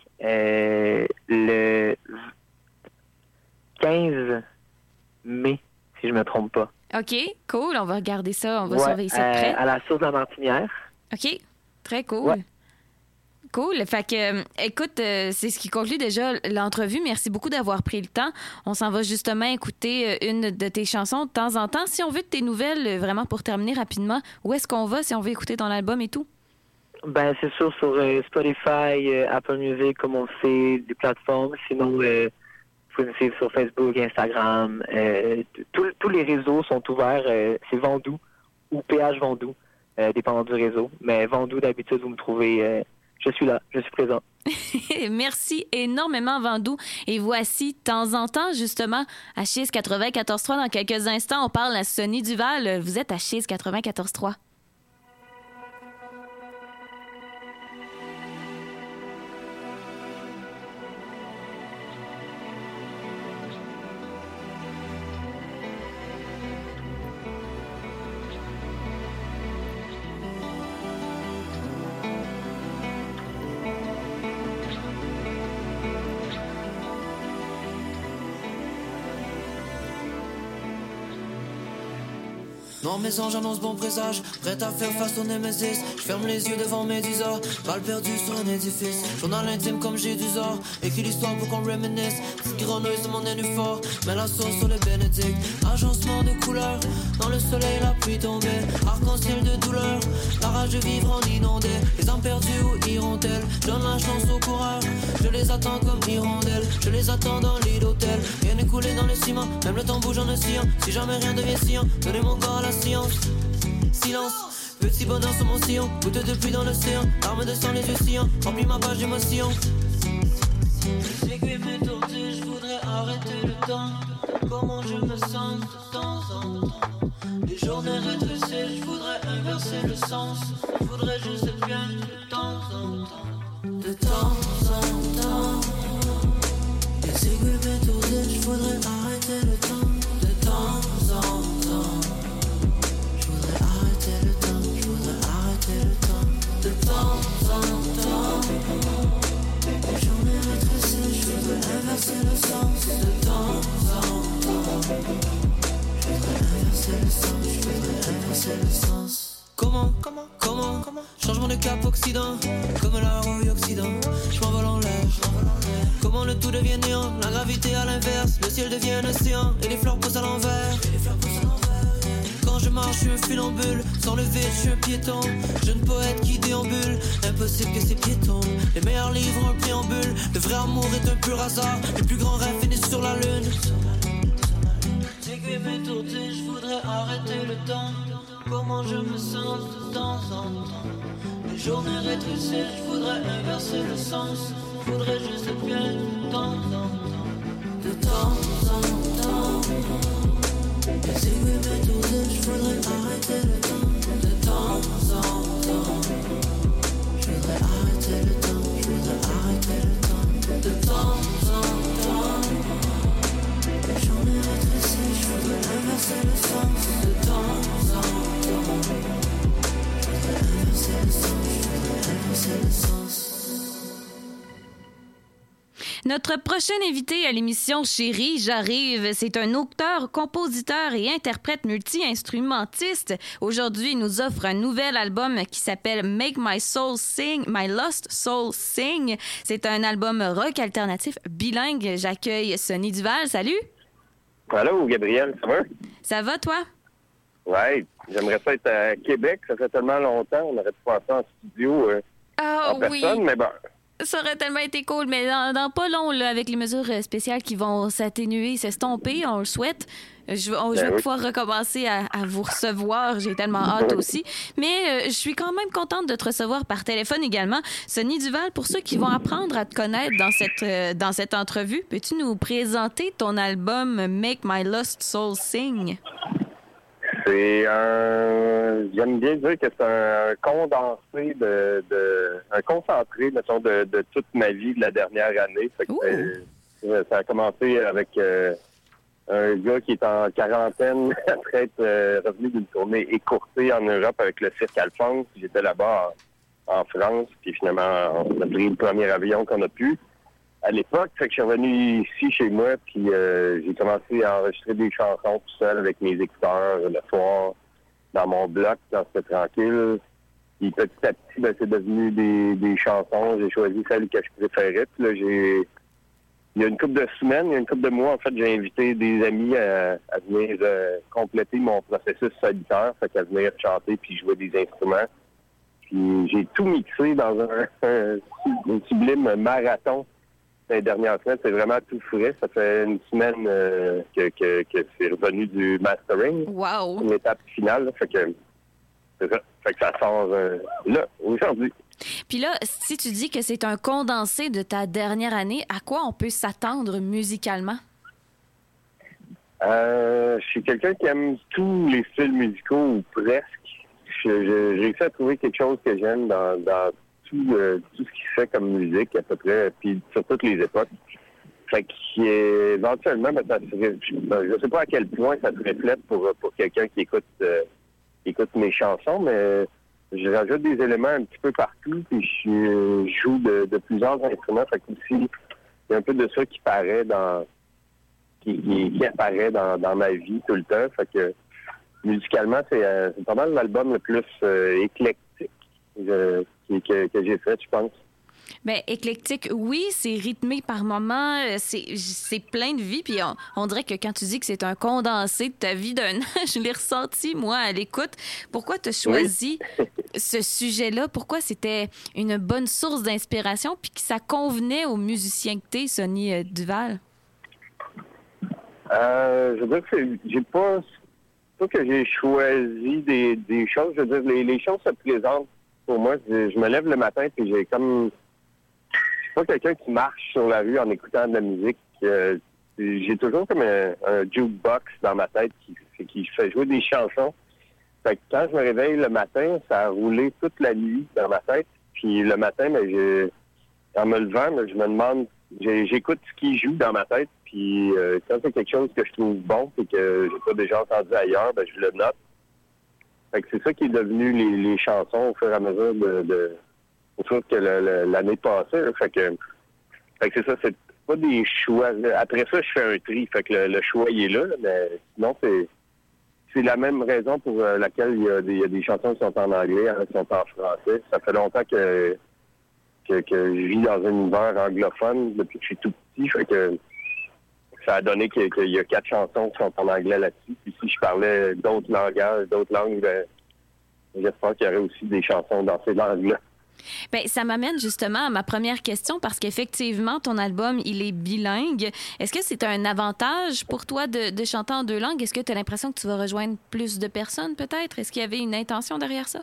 le 15 mai, si je me trompe pas. OK, cool. On va regarder ça. On va surveiller ça de près. À la Source de la Martinière. OK, très cool. Ouais. Cool. Fait que, écoute, c'est ce qui conclut déjà l'entrevue. Merci beaucoup d'avoir pris le temps. On s'en va justement écouter une de tes chansons de temps en temps. Si on veut de tes nouvelles, vraiment pour terminer rapidement, où est-ce qu'on va si on veut écouter ton album et tout? Ben, c'est sûr sur Spotify, Apple Music, comme on sait, des plateformes. Sinon, vous pouvez nous suivre sur Facebook, Instagram. Tous les réseaux sont ouverts. C'est Vandou. ou PH Vendou, dépendant du réseau. Mais Vendou, d'habitude, vous me trouvez, je suis là, je suis présent. Merci énormément, Vendou. Et voici, de temps en temps, justement, à Chiz 94.3, dans quelques instants, on parle à Sonny Duval. Vous êtes à Chiz 94.3. Non, mes anges annoncent bon présage, prêt à faire face au Némésis. Je ferme les yeux devant Médusa, balle perdue sur un édifice. Journal intime comme j'ai du zor, écris l'histoire pour qu'on réminisce. Petite grenouille sur mon nez fort, mets la sauce sur les bénédicts. Agencement de couleurs, dans le soleil la pluie tombée. Arc-en-ciel de douleur, la rage de vivre en inondé. Les âmes perdues où iront-elles? Donne la chance aux coureurs, je les attends comme hirondelles. Je les attends dans l'île d'hôtel, rien n'est coulé dans le ciment. Même le temps bouge en oscillant, si jamais rien devient sciant. Donnez mon corps à la science. Silence, petit bonheur sur mon sillon. Goutte de pluie dans l'océan, larmes de sang, les yeux sillants. Remplis ma page d'émotion. Les aiguilles m'étourdissent, je voudrais arrêter le temps. Comment je me sens de temps en temps. Les journées rétrécissent, je voudrais inverser le sens. Je voudrais juste être bien de temps en temps. De temps en temps. Les aiguilles m'étourdissent, je voudrais arrêter le temps. De temps en temps. De temps en temps, les journées rétrécissent, je voudrais inverser le sens. De temps en temps, je voudrais inverser le sens, je voudrais inverser le sens. Comment, changement de cap occident, comme la rouille occident, je m'envole en l'air. Comment le tout devient néant, la gravité à l'inverse, le ciel devient un océan, et les fleurs poussent à l'envers. Quand je marche, je suis un funambule. Sans le vide, je suis un piéton. Jeune poète qui déambule. Impossible que ces piétons. Les meilleurs livres, un préambule. Le vrai amour est un pur hasard. Les plus grands rêves finissent sur la lune. Aiguilles m'étourdissent, je voudrais arrêter le temps. Comment je me sens de temps en temps. Les journées rétrécissent, je voudrais inverser le sens. Je voudrais juste être bien de temps en temps. De temps en temps. Les aiguilles m'étourdissent, je voudrais arrêter le temps. De temps en temps. Je voudrais arrêter le temps, je voudrais arrêter le temps. De temps en temps. Les journées rétrécissent, je voudrais inverser le sens. De temps en temps. Je voudrais inverser le sens, je voudrais inverser le sens. Notre prochain invité à l'émission Chérie, j'arrive. C'est un auteur, compositeur et interprète multi-instrumentiste. Aujourd'hui, il nous offre un nouvel album qui s'appelle Make My Soul Sing, My Lost Soul Sing. C'est un album rock alternatif bilingue. J'accueille Sonny Duval. Salut! Allô, Gabriel, ça va? Ça va, toi? Ouais, j'aimerais ça être à Québec. Ça fait tellement longtemps. On aurait pu faire ça en studio en personne, mais bon... Ça aurait tellement été cool, mais dans pas long, là, avec les mesures spéciales qui vont s'atténuer, s'estomper, on le souhaite. Je vais pouvoir recommencer à vous recevoir. J'ai tellement hâte aussi. Mais je suis quand même contente de te recevoir par téléphone également. Sonny Duval, pour ceux qui vont apprendre à te connaître dans cette entrevue, peux-tu nous présenter ton album Make My Lost Soul Sing? C'est j'aime bien dire que c'est un condensé un concentré, mettons, de toute ma vie de la dernière année. Fait que, ça a commencé avec un gars qui est en quarantaine après être revenu d'une tournée écourtée en Europe avec le Cirque Alphonse. J'étais là-bas en France, puis finalement, on a pris le premier avion qu'on a pu à l'époque. Fait que je suis revenu ici chez moi, puis j'ai commencé à enregistrer des chansons tout seul avec mes écouteurs le soir dans mon bloc quand c'était tranquille. Puis petit à petit, c'est devenu des chansons. J'ai choisi celles que je préférais. Puis là, il y a une couple de semaines, il y a une couple de mois, en fait, j'ai invité des amis à venir compléter mon processus solitaire, fait qu'à venir chanter puis jouer des instruments. Puis j'ai tout mixé dans un sublime marathon. Les dernières semaines, c'est vraiment tout frais. Ça fait une semaine que c'est revenu du mastering. Wow! Une étape finale. Là, fait que C'est ça. Fait que ça sort là, aujourd'hui. Puis là, si tu dis que c'est un condensé de ta dernière année, à quoi on peut s'attendre musicalement? Je suis quelqu'un qui aime tous les styles musicaux, ou presque. J'ai réussi à trouver quelque chose que j'aime dans tout ce qui se fait comme musique, à peu près, puis sur toutes les époques. Fait qu'éventuellement, je sais pas à quel point ça se reflète pour quelqu'un qui écoute mes chansons, mais je rajoute des éléments un petit peu partout, puis je joue de plusieurs instruments. Fait qu'aussi, il y a un peu de ça qui paraît qui apparaît dans ma vie tout le temps. Fait que musicalement, c'est pas mal l'album le plus éclectique que j'ai fait, je pense. Bien, éclectique, oui, c'est rythmé par moments, c'est plein de vie, puis on dirait que quand tu dis que c'est un condensé de ta vie d'un an, je l'ai ressenti, moi, à l'écoute. Pourquoi tu as choisi ce sujet-là? Pourquoi c'était une bonne source d'inspiration, puis que ça convenait aux musiciens que t'es, Sonny Duval? Je veux dire que j'ai pas que j'ai choisi des choses. Je veux dire, les choses se présentent pour moi. Je me lève le matin, puis j'ai comme... Je suis pas quelqu'un qui marche sur la rue en écoutant de la musique. J'ai toujours comme un jukebox dans ma tête qui fait jouer des chansons. Fait que quand je me réveille le matin, ça a roulé toute la nuit dans ma tête. Puis le matin, en me levant, je me demande, j'écoute ce qui joue dans ma tête. Puis quand c'est quelque chose que je trouve bon et que j'ai pas déjà entendu ailleurs, je le note. Fait que c'est ça qui est devenu les chansons au fur et à mesure au fur que l'année passée. Fait que c'est ça, c'est pas des choix. Après ça, je fais un tri. Fait que le choix, il est là. Mais sinon, c'est la même raison pour laquelle il y a des chansons qui sont en anglais, qui sont en français. Ça fait longtemps que je vis dans un univers anglophone depuis que je suis tout petit. Fait que ça a donné qu'il y a 4 chansons qui sont en anglais là-dessus. Puis si je parlais d'autres langages, d'autres langues, j'espère qu'il y aurait aussi des chansons dans ces langues-là. Bien, ça m'amène justement à ma première question parce qu'effectivement, ton album, il est bilingue. Est-ce que c'est un avantage pour toi de chanter en 2 langues? Est-ce que tu as l'impression que tu vas rejoindre plus de personnes peut-être? Est-ce qu'il y avait une intention derrière ça?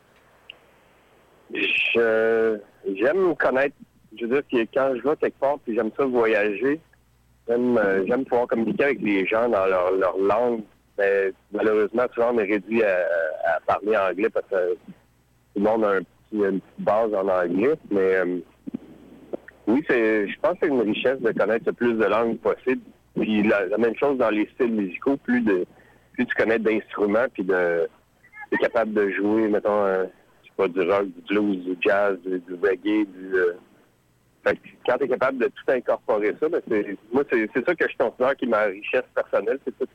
J'aime connaître. Je veux dire que quand je vais quelque part puis j'aime ça voyager, j'aime pouvoir communiquer avec les gens dans leur langue. Mais malheureusement, souvent, on est réduit à parler anglais parce que tout le monde a une petite base en anglais. Mais oui, je pense que c'est une richesse de connaître le plus de langues possible. Puis la même chose dans les styles musicaux, plus tu connais d'instruments, puis tu es capable de jouer, mettons, du rock, du blues, du jazz, du reggae, Fait que quand tu es capable de tout incorporer ça, c'est ça que je considère qui est ma richesse personnelle, c'est ça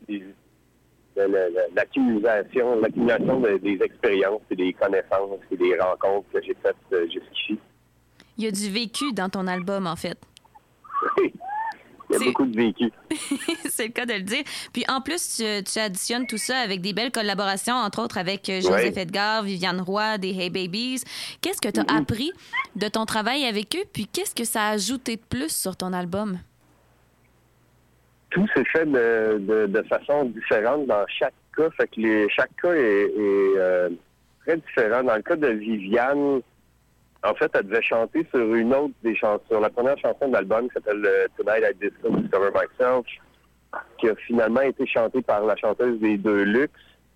l'accumulation des expériences et des connaissances et des rencontres que j'ai faites jusqu'ici. Il y a du vécu dans ton album, en fait. Oui, il y a beaucoup de vécu. C'est le cas de le dire. Puis en plus, tu additionnes tout ça avec des belles collaborations, entre autres avec Joseph Edgar, Viviane Roy, des Hey Babies. Qu'est-ce que tu as appris de ton travail avec eux? Puis qu'est-ce que ça a ajouté de plus sur ton album? Tout s'est fait de façon différente dans chaque cas. Fait que chaque cas est très différent. Dans le cas de Viviane, en fait, elle devait chanter sur une autre des chansons, sur la première chanson de l'album qui s'appelle Tonight I Discover Myself, qui a finalement été chantée par la chanteuse des Deux Luxe.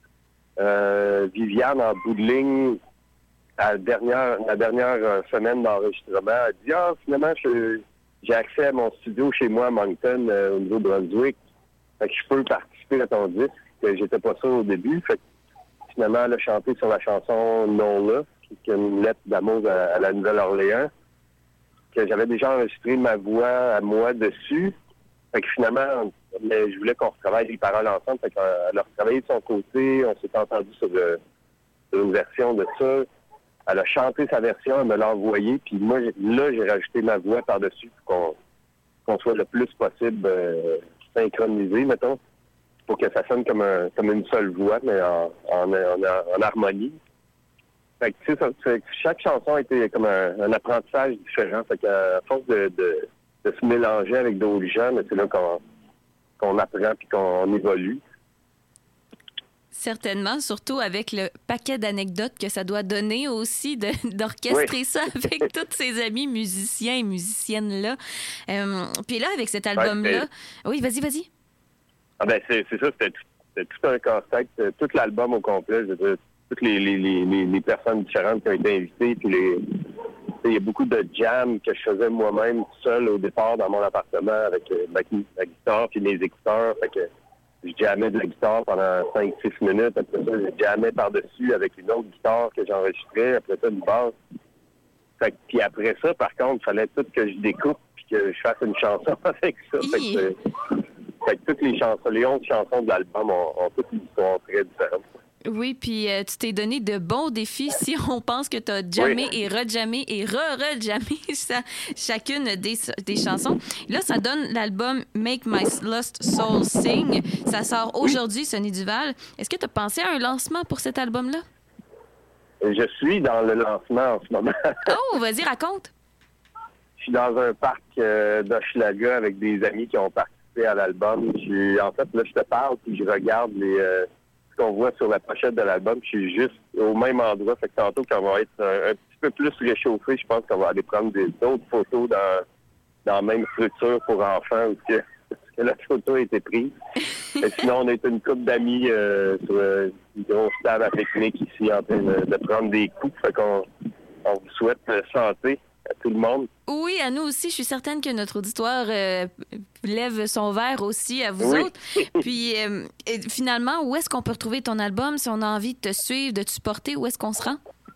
Viviane, en bout de ligne, la dernière semaine d'enregistrement, a dit « finalement, j'ai accès à mon studio chez moi à Moncton, au Nouveau-Brunswick. Fait que je peux participer à ton disque. » J'étais pas sûr au début. Fait que finalement, elle a chanté sur la chanson Nola, qui est une lettre d'amour à la Nouvelle-Orléans, que j'avais déjà enregistré ma voix à moi dessus. Fait que finalement, je voulais qu'on retravaille les paroles ensemble. Fait qu'elle a retravaillé de son côté. On s'est entendu sur une version de ça. Elle a chanté sa version, elle me l'a envoyée, puis moi, j'ai rajouté ma voix par-dessus pour qu'on soit le plus possible synchronisé, mettons, pour que ça sonne comme une seule voix, mais en harmonie. Fait que, tu sais, chaque chanson a été comme un apprentissage différent. Fait qu'à force de se mélanger avec d'autres gens, c'est là qu'on apprend puis qu'on évolue. Certainement, surtout avec le paquet d'anecdotes que ça doit donner aussi d'orchestrer ça avec tous ses amis musiciens et musiciennes-là. Puis là, avec cet album-là... Oui, vas-y. Ah ben c'est ça, c'était tout un casse-tête. Tout l'album au complet, je veux dire, toutes les personnes différentes qui ont été invitées, puis il y a beaucoup de jams que je faisais moi-même tout seul au départ dans mon appartement avec ma guitare puis mes écouteurs. Fait que je jammais de la guitare pendant 5-6 minutes. Après ça, je jammais par-dessus avec une autre guitare que j'enregistrais. Après ça, une basse. Fait que, puis après ça, par contre, il fallait tout que je découpe puis que je fasse une chanson avec ça. Fait que toutes les 11 chansons de l'album ont toutes une histoire très différente. Oui, puis tu t'es donné de bons défis si on pense que tu as jammé et rejammé et re-rejammé chacune des chansons. Là, ça donne l'album Make My Lost Soul Sing. Ça sort aujourd'hui, Sonny Duval. Est-ce que tu as pensé à un lancement pour cet album-là? Je suis dans le lancement en ce moment. Oh, vas-y, raconte. Je suis dans un parc d'Hochelaga avec des amis qui ont participé à l'album. En fait, là, je te parle puis je regarde ce qu'on voit sur la pochette de l'album. Je suis juste au même endroit. Fait que tantôt, quand on va être un petit peu plus réchauffé, je pense qu'on va aller prendre d'autres photos dans la même structure pour enfants où que la photo a été prise. Et sinon, on est une couple d'amis sur une grosse table à pique-nique ici en train de prendre des coups. Fait qu'on vous souhaite santé à tout le monde. Oui, à nous aussi. Je suis certaine que notre auditoire lève son verre aussi à vous autres. Puis, finalement, où est-ce qu'on peut retrouver ton album? Si on a envie de te suivre, de te supporter, où est-ce qu'on se rend?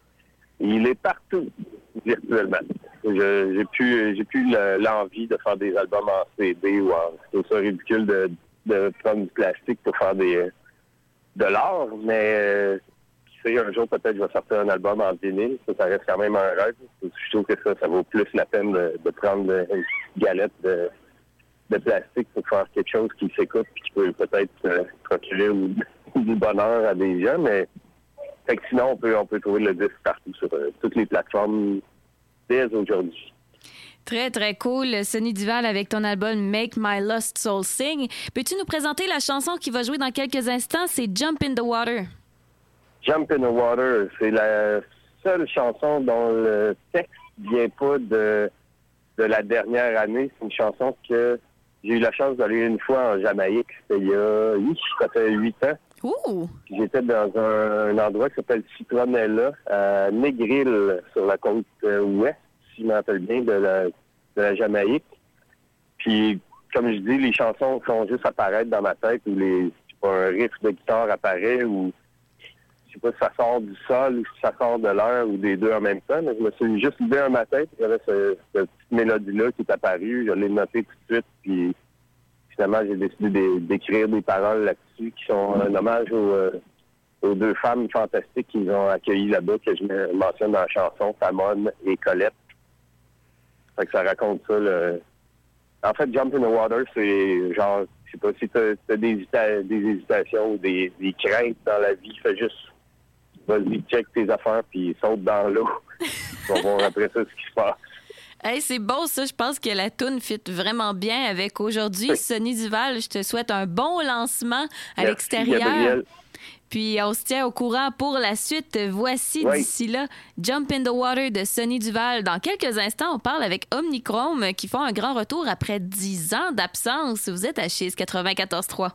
Il est partout, virtuellement. J'ai plus l'envie de faire des albums en CD ou je trouve ça ridicule de prendre du plastique pour faire de l'art, mais un jour, peut-être, je vais sortir un album en vinyle. Ça reste quand même un rêve. Je trouve que ça vaut plus la peine de prendre une galette de plastique pour faire quelque chose qui s'écoute et qui peut peut-être procurer du bonheur à des gens. Mais fait que sinon, on peut trouver le disque partout sur toutes les plateformes dès aujourd'hui. Très, très cool. Sonny Duval avec ton album Make My Lost Soul Sing. Peux-tu nous présenter la chanson qui va jouer dans quelques instants? C'est Jump in the Water. Jump in the Water, c'est la seule chanson dont le texte vient pas de la dernière année. C'est une chanson que j'ai eu la chance d'aller une fois en Jamaïque. C'était ça fait 8 ans. Ouh! J'étais dans un endroit qui s'appelle Citronella, à Negril, sur la côte ouest, si je me rappelle bien, de la Jamaïque. Puis, comme je dis, les chansons font juste apparaître dans ma tête, où un riff de guitare apparaît, ou je sais pas si ça sort du sol ou si ça sort de l'air ou des deux en même temps, mais je me suis juste levé un matin, il y avait cette petite mélodie-là qui est apparue, je l'ai notée tout de suite, puis finalement, j'ai décidé d'écrire des paroles là-dessus qui sont un hommage aux deux femmes fantastiques qu'ils ont accueillies là-bas, que je mentionne dans la chanson, Famone et Colette. Fait que ça raconte ça, En fait, Jump in the Water, c'est genre, je sais pas si t'as des hésitations ou des craintes dans la vie, fais juste vas-y, check tes affaires, puis saute dans l'eau. On va voir après ça ce qui se passe. Hey, c'est beau, ça. Je pense que la toune fit vraiment bien avec aujourd'hui. Oui. Sonny Duval, je te souhaite un bon lancement à l'extérieur. Gabriel. Puis on se tient au courant pour la suite. Voici d'ici là Jump in the Water de Sonny Duval. Dans quelques instants, on parle avec Omnichrome qui font un grand retour après 10 ans d'absence. Vous êtes à Chiz 94.3.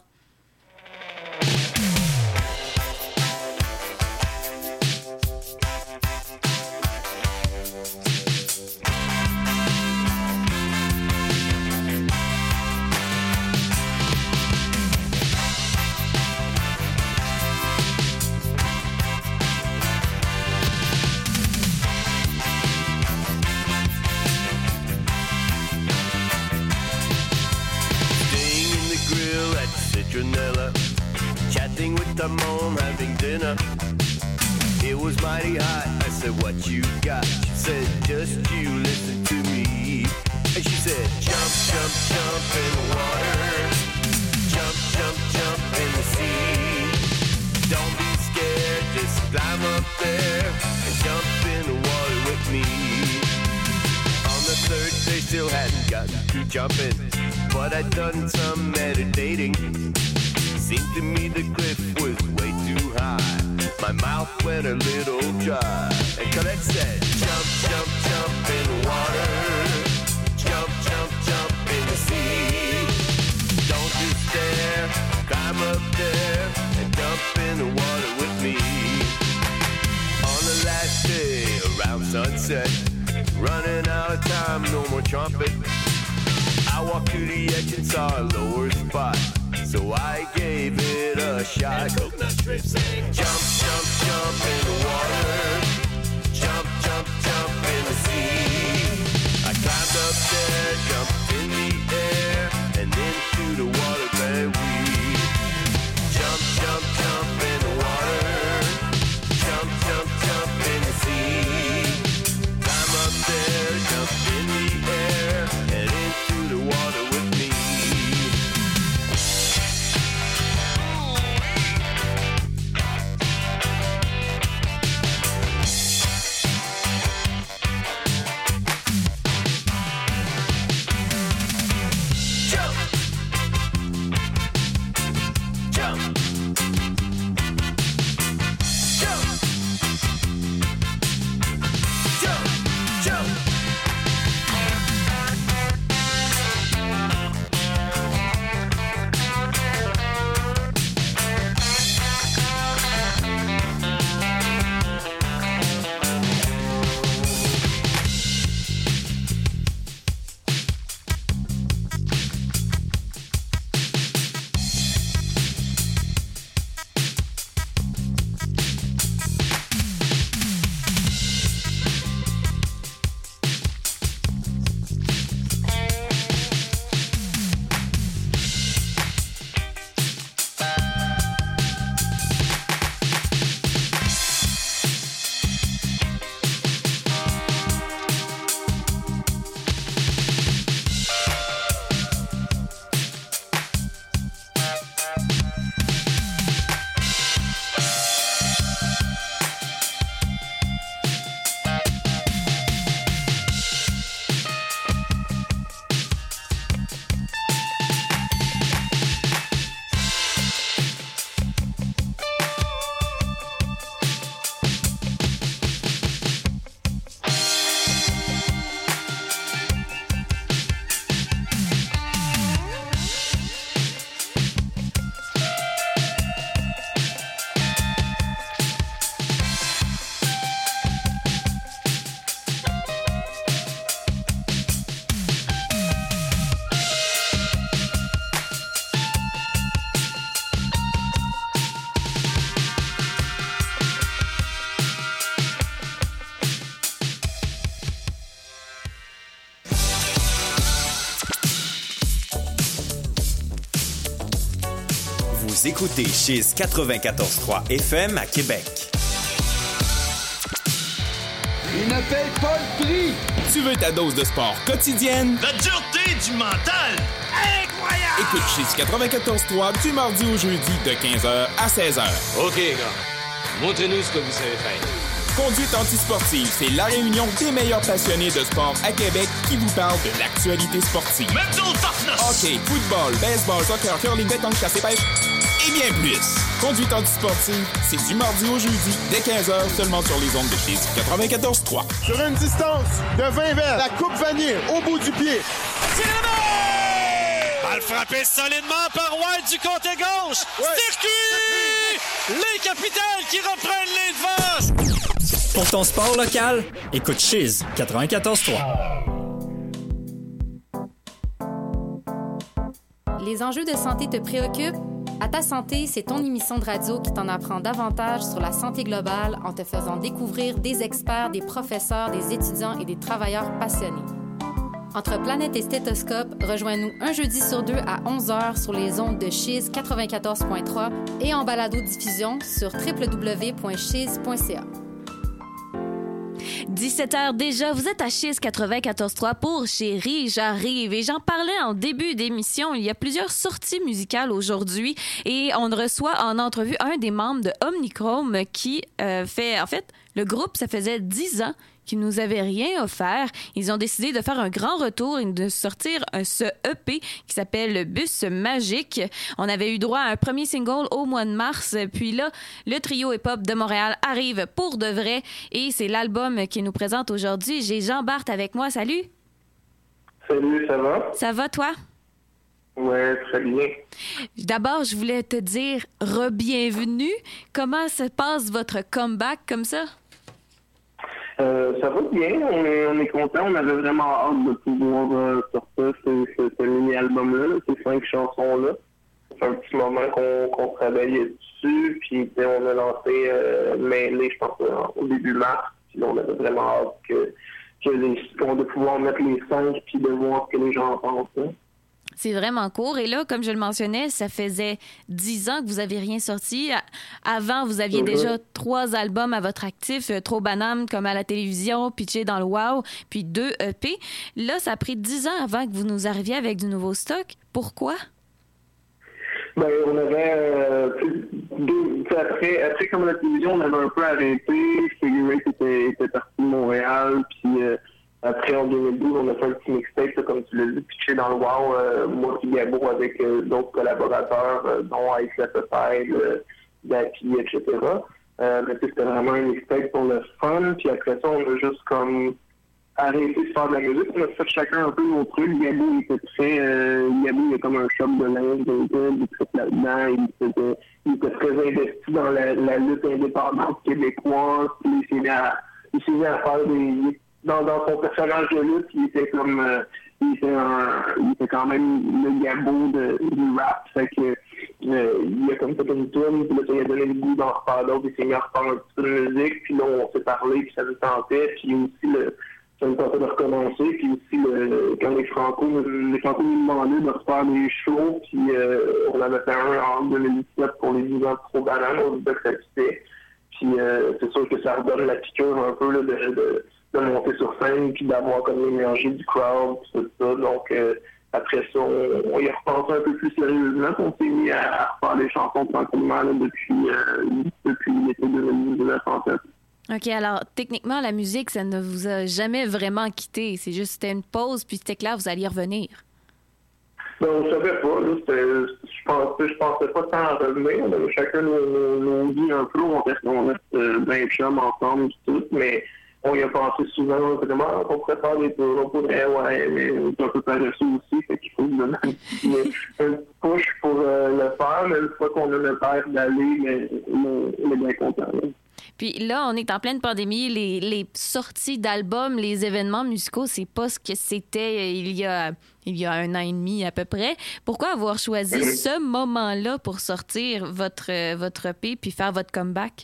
Chatting with the mom, having dinner. It was mighty hot. I said, what you got? She said, just you listen to me. And she said, jump, jump, jump in the water. Jump, jump, jump in the sea. Don't be scared, just climb up there and jump in the water with me. On the third day, still hadn't gotten to jumping, but I'd done some meditating. Seemed to me the cliff was way too my mouth went a little dry. And Colette said, jump, jump, jump in the water. Jump, jump, jump in the sea. Don't just stare, climb up there and jump in the water with me. On the last day, around sunset, running out of time, no more trumpet. I walked to the edge and saw a lower spot, so I gave it a shot. Coconut strip saying, jump, jump, jump in the water. Jump, jump, jump in the sea. I climbed up there, jumped in the air, and into the water where we jump, jump, jump in the water. Jump, jump, jump in the sea. Climb up there, jump in the air, and into the water with me. Vous écoutez Chiz 94.3 FM à Québec. Il ne paye pas le prix! Tu veux ta dose de sport quotidienne? La dureté du mental! Incroyable! Écoute Chiz 94.3 du mardi au jeudi de 15h à 16h. OK, gars. Montrez-nous ce que vous savez faire. Conduite antisportive, c'est la réunion des meilleurs passionnés de sport à Québec qui vous parle de l'actualité sportive. Mental toughness! Hockey, football, baseball, soccer, curling, pétanque, chasse et pêche et bien plus. Conduite antisportive, c'est du mardi au jeudi dès 15h seulement sur les ondes de Chiz 94.3. Sur une distance de 20 verres, la coupe vanille au bout du pied. Balle frappée solidement par White du côté gauche. Ouais. Circuit! Les Capitals qui reprennent les devants. Pour ton sport local, écoute Chiz 94.3. Les enjeux de santé te préoccupent? À ta santé, c'est ton émission de radio qui t'en apprend davantage sur la santé globale en te faisant découvrir des experts, des professeurs, des étudiants et des travailleurs passionnés. Entre Planète et Stéthoscope, rejoins-nous un jeudi sur deux à 11h sur les ondes de Chiz 94.3 et en balado-diffusion sur www.chiz.ca. 17h déjà, vous êtes à Chiz 94.3 pour Chérie, j'arrive. Et j'en parlais en début d'émission, il y a plusieurs sorties musicales aujourd'hui et on reçoit en entrevue un des membres de Omnichrome qui fait en fait Le groupe, ça faisait 10 ans qu'ils nous avaient rien offert. Ils ont décidé de faire un grand retour et de sortir ce EP qui s'appelle Le Bus Magique. On avait eu droit à un premier single au mois de mars. Puis là, le trio hip-hop de Montréal arrive pour de vrai et c'est l'album qui nous présente aujourd'hui. J'ai Jean Bart avec moi. Salut! Salut, ça va? Ça va, toi? Ouais, très bien. D'abord, je voulais te dire re-bienvenue. Comment se passe votre comeback comme ça? Ça va bien, on est content. On avait vraiment hâte de pouvoir sortir ce mini-album-là, ces 5 chansons-là. C'est un petit moment qu'on travaillait dessus, puis on a lancé Mêlé, je pense, au début mars. Puis on avait vraiment hâte de pouvoir mettre les 5 puis de voir ce que les gens en pensent. Hein. C'est vraiment court. Et là, comme je le mentionnais, ça faisait 10 ans que vous n'aviez rien sorti. Avant, vous aviez déjà 3 albums à votre actif. Trop Banane, comme à la télévision, Pitché dans le Wow, puis 2 EP. Là, ça a pris 10 ans avant que vous nous arriviez avec du nouveau stock. Pourquoi? Ben, on avait... après, comme la télévision, on avait un peu arrêté. Figuré était parti de Montréal, puis... Après, en 2012, on a fait un petit mixtape, comme tu l'as dit, pitché dans le Wow, moi et Gabo avec d'autres collaborateurs, dont Ice Latopide, Dapi, etc. Mais c'était vraiment un mixtape pour le fun. Puis après ça, on a juste comme arrêté de faire de la musique. On a fait chacun un peu nos trucs. Gabo, il était très... Gabo, il est comme un shop de linge, il était très là-dedans. Il était très investi dans la lutte indépendante québécoise. Puis il s'est mis à faire des... Dans son personnage de lutte, il était comme il était quand même le Gabo du rap. Fait que il a comme fait une tourne, puis là, ça lui a donné le goût d'en refaire d'autres, il s'est mis à refaire un petit peu de musique, puis là on s'est parlé, puis ça nous tentait, puis aussi ça nous tentait de recommencer, puis aussi quand les Franco nous demandaient de refaire des shows, puis on avait fait un en 2017 pour les 10 ans de Trop Banane, on disait que ça fitait. Puis c'est sûr que ça redonne la piqûre un peu là, de monter sur scène, puis d'avoir comme l'énergie du crowd, tout ça. Donc, après ça, on y repense un peu plus sérieusement. On s'est mis à refaire des chansons tranquillement là, depuis l'été 2019, en fait. OK, alors, techniquement, la musique, ça ne vous a jamais vraiment quitté. C'est juste, c'était une pause, puis c'était clair, vous alliez revenir. Ben, on ne savait pas. Là, je pensais pas tant à revenir. Là. Chacun nos vies un peu. On reste bien chum ensemble, tout, mais... On y a pensé souvent, vraiment, qu'on pourrait faire des tours, on pourrait, mais c'est un peu paresseux aussi, fait qu'il faut se donner un push pour le faire, mais une fois qu'on a le père d'aller, mais on est bien content. Là. Puis là, on est en pleine pandémie, les sorties d'albums, les événements musicaux, c'est pas ce que c'était il y a 1 an et demi à peu près. Pourquoi avoir choisi ce moment-là pour sortir votre EP puis faire votre comeback?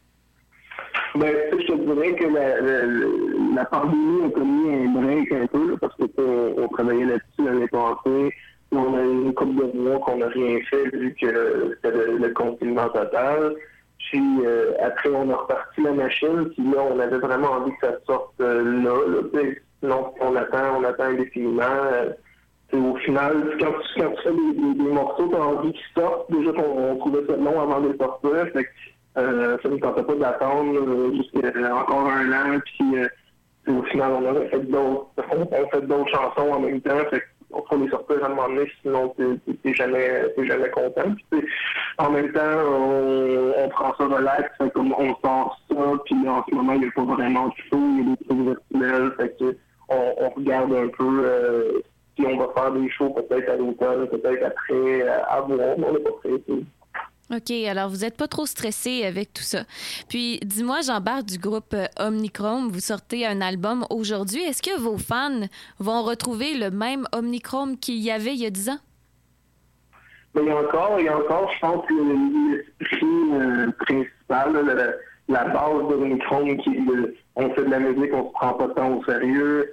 Ben, je te dirais que la pandémie a commis un break un peu, là, parce qu'on travaillait là-dessus l'année passée. On a eu une couple de mois qu'on n'a rien fait vu que c'était le confinement total. Puis après, on a reparti la machine, puis là, on avait vraiment envie que ça sorte là. Sinon, on attend indéfiniment. Au final, quand tu fais des morceaux, tu as envie qu'ils sortent. Déjà qu'on trouvait ça long avant de les sortir. Fait que, ça ne tentait pas d'attendre jusqu'à encore 1 an, puis au final, on a fait d'autres chansons en même temps, fait qu'on faut les sortir à un moment donné, sinon t'es jamais content. Puis, en même temps, on prend ça relax, fait comme on sort ça, puis en ce moment, il n'y a pas vraiment de show, il y a des trucs virtuels, fait que on regarde un peu si on va faire des shows peut-être à l'automne, peut-être après, à voir, mais on n'est pas prêt. OK, alors vous n'êtes pas trop stressé avec tout ça. Puis, dis-moi, Jean Bart du groupe Omnichrome, vous sortez un album aujourd'hui. Est-ce que vos fans vont retrouver le même Omnichrome qu'il y avait il y a 10 ans? Mais il y a encore, je pense que l'esprit principal, la base d'Omnichrome, qui on fait de la musique, on se prend pas tant au sérieux,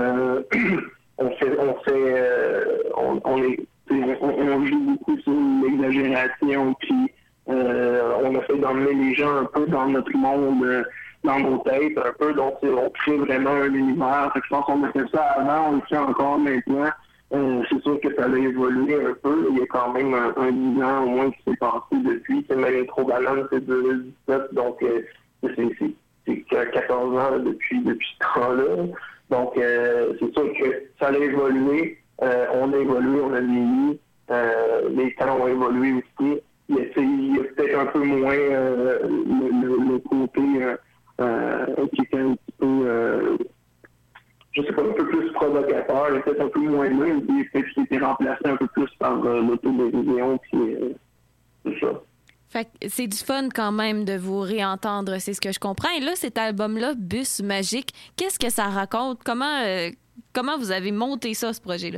on joue beaucoup sur l'exagération, puis on essaie d'emmener les gens un peu dans notre monde, dans nos têtes un peu, donc on crée vraiment un univers. Je pense qu'on a fait ça avant, on le fait encore maintenant. C'est sûr que ça a évolué un peu. Il y a quand même un 10 ans au moins qui s'est passé depuis. C'est même Trop Banane, c'est 2017, donc 14 ans là, depuis ce temps-là. Donc, c'est sûr que ça a évolué. On a évolué, on a vieilli. Les temps ont évolué aussi. Il y a peut-être un peu moins le côté qui était un petit peu, je sais pas, un peu plus provocateur. Il y a peut-être un peu moins là. Il a peut-être été remplacé un peu plus par l'autodérision, puis tout ça. Fait que c'est du fun quand même de vous réentendre, c'est ce que je comprends. Et là, cet album-là, Bus Magique, qu'est-ce que ça raconte? Comment vous avez monté ça, ce projet-là?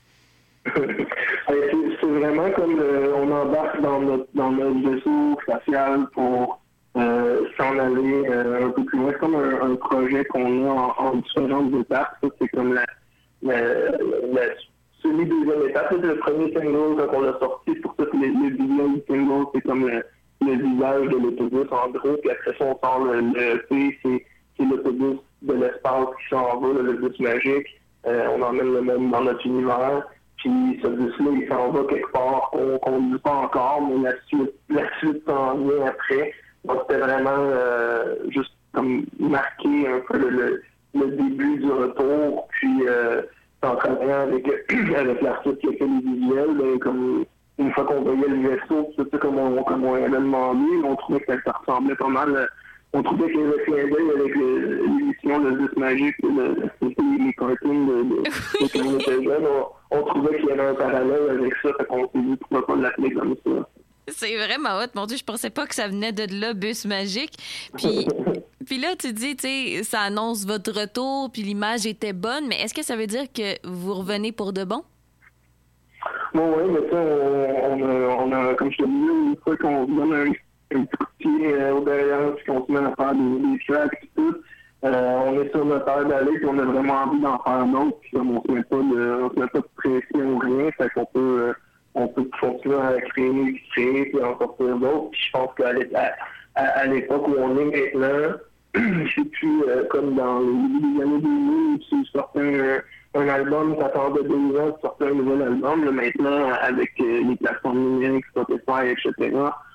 C'est vraiment comme on embarque dans notre vaisseau spatial pour s'en aller un peu plus loin. C'est comme un projet qu'on a en différentes étapes. Ça, c'est comme la semi-deuxième étape. C'est le premier single qu'on a sorti. Pour ça que les visions du single, c'est comme le visage de l'autobus en gros. Puis après ça, on sort le EP, c'est l'autobus de l'espace qui s'en va, le bus magique. On emmène le même dans notre univers. Puis ce bus-là, il s'en va quelque part qu'on ne dit pas encore, mais la suite s'en vient après. Donc c'était vraiment juste comme marquer un peu le début du retour. Puis en travaillant avec l'artiste qui a fait les visuels, ben, comme une fois qu'on voyait le vaisseau, tout ça comme on avait demandé, on trouvait que ça ressemblait pas mal. On trouvait qu'il y avait clin d'œil avec l'émission de Bus Magique, les cartoons de quand on était jeune. On trouvait qu'il y avait un parallèle avec ça, fait qu'on s'est dit pourquoi pas l'appeler comme ça. C'est vraiment hot, mon Dieu, je pensais pas que ça venait de là, Bus Magique. Puis là, tu dis, tu sais, ça annonce votre retour, puis l'image était bonne, mais est-ce que ça veut dire que vous revenez pour de bon? Bon, oui, mais ça, on a, comme je te disais, une fois qu'on se donne un petit coup de pied au derrière, puis qu'on se met à faire des tracks et tout, on est sur notre heure d'aller, puis on a vraiment envie d'en faire d'autres, puis on ne se met pas de pression ou rien, fait qu'on peut continuer à créer, puis en sortir d'autres. Puis je pense qu'à l'époque où on est maintenant, c'est plus comme dans les années 2000, où tu sortais un album, ça attendait 2 ans, tu sortais un nouvel album. Là, maintenant, avec les plateformes numériques, Spotify, etc.,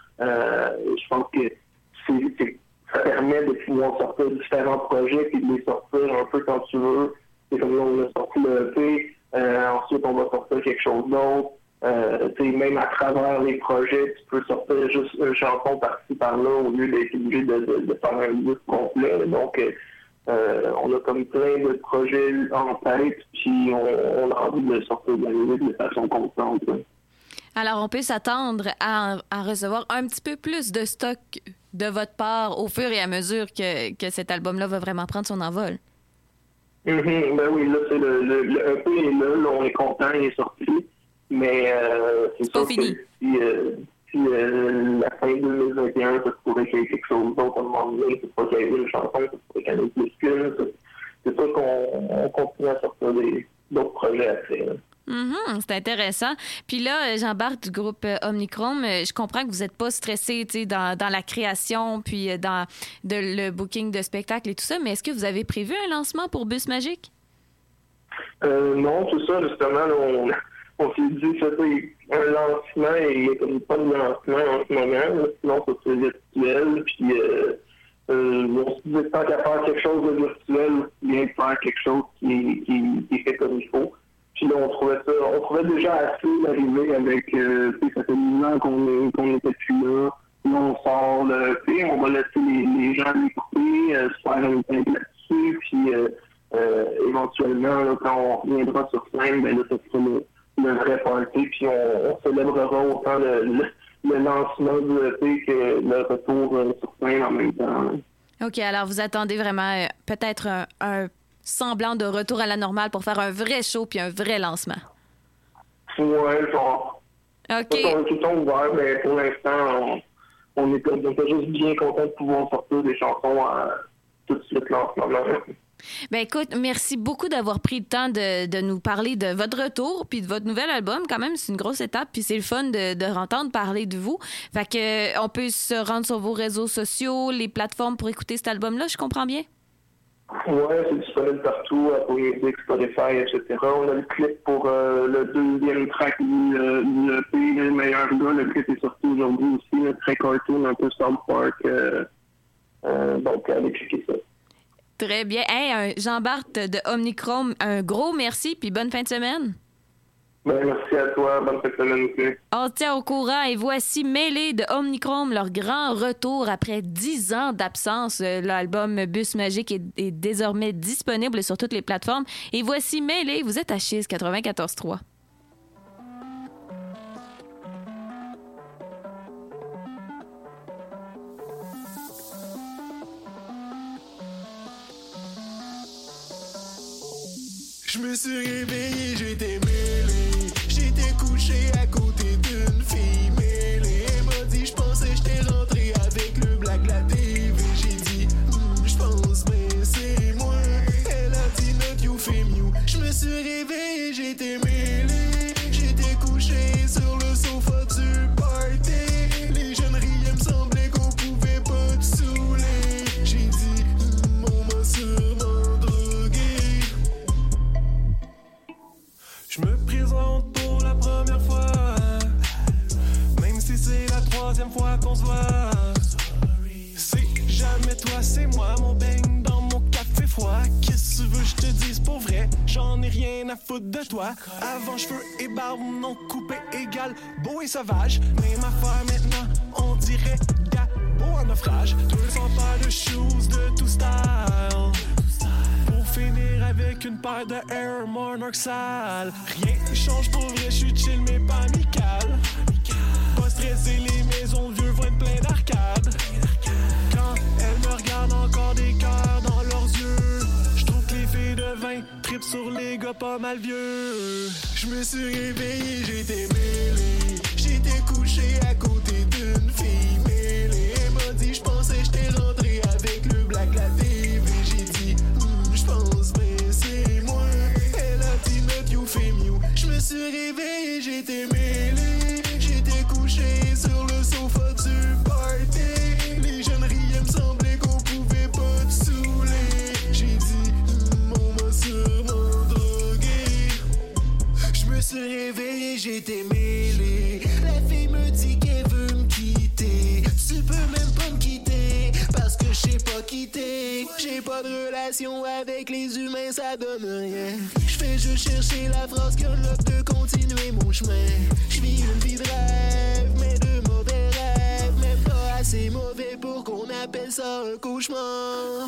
je pense que ça permet de pouvoir sortir différents projets et de les sortir un peu quand tu veux. C'est comme là, on a sorti le EP, ensuite on va sortir quelque chose d'autre. Même à travers les projets, tu peux sortir juste une chanson par-ci par-là au lieu d'être obligé de faire un disque complet. Donc, on a comme plein de projets en tête, puis on a envie de sortir de la musique de façon constante. Alors, on peut s'attendre à recevoir un petit peu plus de stock de votre part au fur et à mesure que cet album-là va vraiment prendre son envol. Mm-hmm. Ben oui, là, c'est le EP est là, on est content, il est sorti. Mais c'est sûr que si la fin 2021, ça pourrait qu'il y ait quelque chose d'autre à un moment donné, c'est pas qu'il y ait une chanson, ça pourrait qu'il y en ait plus qu'une. C'est sûr qu'on continue à sortir d'autres projets après. Mm-hmm, c'est intéressant. Puis là, j'embarque du groupe Omnichrome. Je comprends que vous n'êtes pas stressé dans la création puis dans le booking de spectacles et tout ça, mais est-ce que vous avez prévu un lancement pour Bus Magique? Non, tout ça, justement, là, on s'est dit que c'était un lancement et il n'y a comme pas de lancement en ce moment. Là, sinon, ça serait virtuel. Puis, on se disait tant qu'à faire quelque chose de virtuel, bien faire quelque chose qui est fait comme il faut. Puis là, on trouvait déjà assez d'arriver avec, ça fait 10 ans qu'on n'était plus là. Là, on sort le EP, on va laisser les gens l'écouter, se faire une tête là-dessus. Puis, éventuellement, là, quand on reviendra sur scène, ben là, ça sera le vrai party, puis on célébrera autant le lancement du EP que le retour sur scène en même temps. OK, alors vous attendez vraiment peut-être un semblant de retour à la normale pour faire un vrai show puis un vrai lancement. Ouais, genre. OK. On est tout le temps ouvert, mais pour l'instant, on est juste bien content de pouvoir sortir des chansons tout de suite là, en ce moment. Ben écoute, merci beaucoup d'avoir pris le temps de nous parler de votre retour puis de votre nouvel album. Quand même, c'est une grosse étape puis c'est le fun de entendre parler de vous. Fait que on peut se rendre sur vos réseaux sociaux, les plateformes pour écouter cet album-là, je comprends bien? Ouais, c'est disponible partout, Apple Music, Spotify, etc. On a le clip pour le deuxième track du EP, Le meilleur gars. Le clip est sorti aujourd'hui aussi, très cartoon, un peu South Park. Donc, allez checker ça. Très bien. Hey, Jean-Bart de Omnichrome, un gros merci, puis bonne fin de semaine. Merci à toi. Bonne fin de semaine aussi. On se tient au courant et voici Mêlée de Omnichrome, leur grand retour après 10 ans d'absence. L'album Bus Magique est désormais disponible sur toutes les plateformes. Et voici Mêlée, vous êtes à Chiz 94.3. Je me suis réveillé, j'étais mêlé. J'étais couché à côté d'une fille mêlée. Elle m'a dit, j'pensais que j'étais rentré avec le black la TV. J'ai dit, j'pense, mais c'est moi. Elle a dit, not you fame you. Je me suis réveillé, j'étais mêlé. J'étais couché sur le sofa du party. Les jeunes riaient, me semblait qu'on pouvait pas te saouler. J'ai dit, on m'a sûrement drogué. Je me présente pour la première fois, même si c'est la troisième fois qu'on se voit. C'est jamais toi, c'est moi, mon beigne dans mon café froid. Qu'est-ce que tu veux que je te dise pour vrai? J'en ai rien à foutre de toi. Avant cheveux et barbe, non coupé égal, beau et sauvage. Même affaire maintenant, on dirait gars, beau en naufrage. 200 paires de shoes de tout style. Finir avec une paire de Air Monarch sale. Rien ne change pour vrai, je suis chill mais pas amical. Pas stressé, les maisons de vieux vont être plein d'arcades. Quand elles me regardent, encore des cœurs dans leurs yeux. Je trouve que les filles de 20 trippent sur les gars pas mal vieux. Je me suis réveillé, j'étais mêlé. J'étais couché à côté d'une fille mêlée. Elle m'a dit, j'pensais que j'étais rentré avec le black la TV. J'ai dit, j'pense, mais c'est moi. Elle a dit, not you fame you. Je me suis réveillé, j'étais mêlé. J'étais couché sur le sofa du party. Les jeunes riaient, me semblait qu'on pouvait pas te saouler. J'ai dit, on m'a sûrement drogué. Je me suis réveillé, j'étais mêlé. La fille me dit qu'elle veut me quitter. Tu peux même pas me quitter, parce que je sais pas quitter. J'ai pas de relation avec les humains, ça donne rien. Je fais juste chercher la phrase qui a l'offre de continuer mon chemin. Je vis une vie de rêve, mais de mauvais rêves. Même pas assez mauvais pour qu'on appelle ça un cauchemar.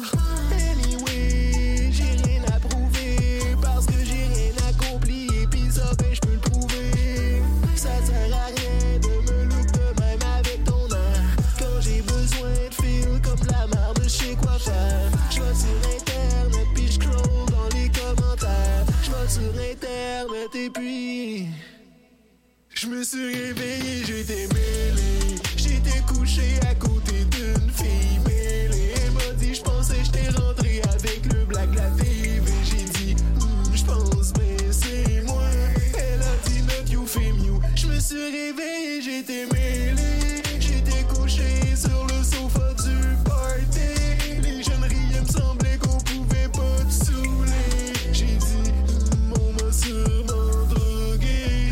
Anyway, j'ai rien à prouver, parce que j'ai rien accompli. Et pis ça, ben je peux le prouver. Ça sert à rien de me look de même avec ton air. Quand j'ai besoin de fil comme de la merde, je sais quoi faire. Je vais sur internet puis je scroll dans les commentaires. Je vais sur internet et puis je me suis réveillé, j'étais mêlé. J'étais couché à côté d'une fille mêlée. Elle m'a dit, j'pensais que j'étais rentré avec le black la TV. J'ai dit, j'pense, mais c'est moi. Elle a dit, not you fame you. Je me suis réveillé, j'étais mêlé. J'étais couché sur le sofa du party. Les jeunes riaient, me semblait qu'on pouvait pas te saouler. J'ai dit, on m'a sûrement drogué.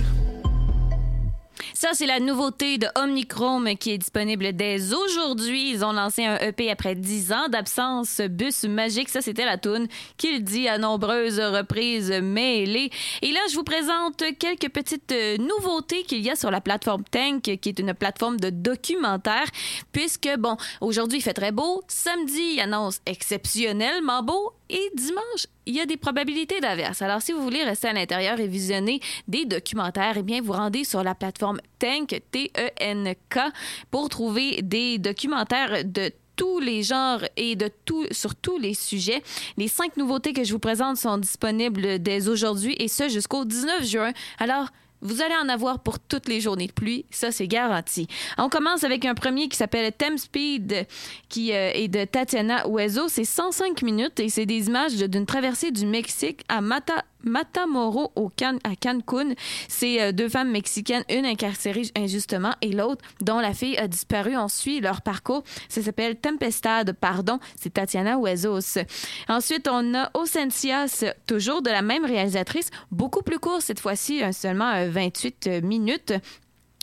Ça, c'est la nouveauté de Omnichrome qui est disponible dès aujourd'hui. Ils ont lancé un EP après 10 ans d'absence. Bus Magique, ça, c'était la toune qu'il dit à nombreuses reprises mêlées. Et là, je vous présente quelques petites nouveautés qu'il y a sur la plateforme Tank, qui est une plateforme de documentaire, puisque, bon, aujourd'hui, il fait très beau. Samedi, il annonce exceptionnellement beau. Et dimanche, il y a des probabilités d'averse. Alors, si vous voulez rester à l'intérieur et visionner des documentaires, eh bien, vous rendez sur la plateforme Tank, T-E-N-K, pour trouver des documentaires de tous les genres et sur tous les sujets. Les 5 nouveautés que je vous présente sont disponibles dès aujourd'hui et ce jusqu'au 19 juin. Alors, vous allez en avoir pour toutes les journées de pluie, ça c'est garanti. On commence avec un premier qui s'appelle Temp Speed, qui est de Tatiana Hueso. C'est 105 minutes et c'est des images d'une traversée du Mexique à Matamoros à Cancun. C'est 2 femmes mexicaines, une incarcérée injustement et l'autre dont la fille a disparu. On suit leur parcours. Ça s'appelle Tempestad, c'est Tatiana Huesos. Ensuite, on a Ausencias, toujours de la même réalisatrice, beaucoup plus court cette fois-ci, seulement 28 minutes.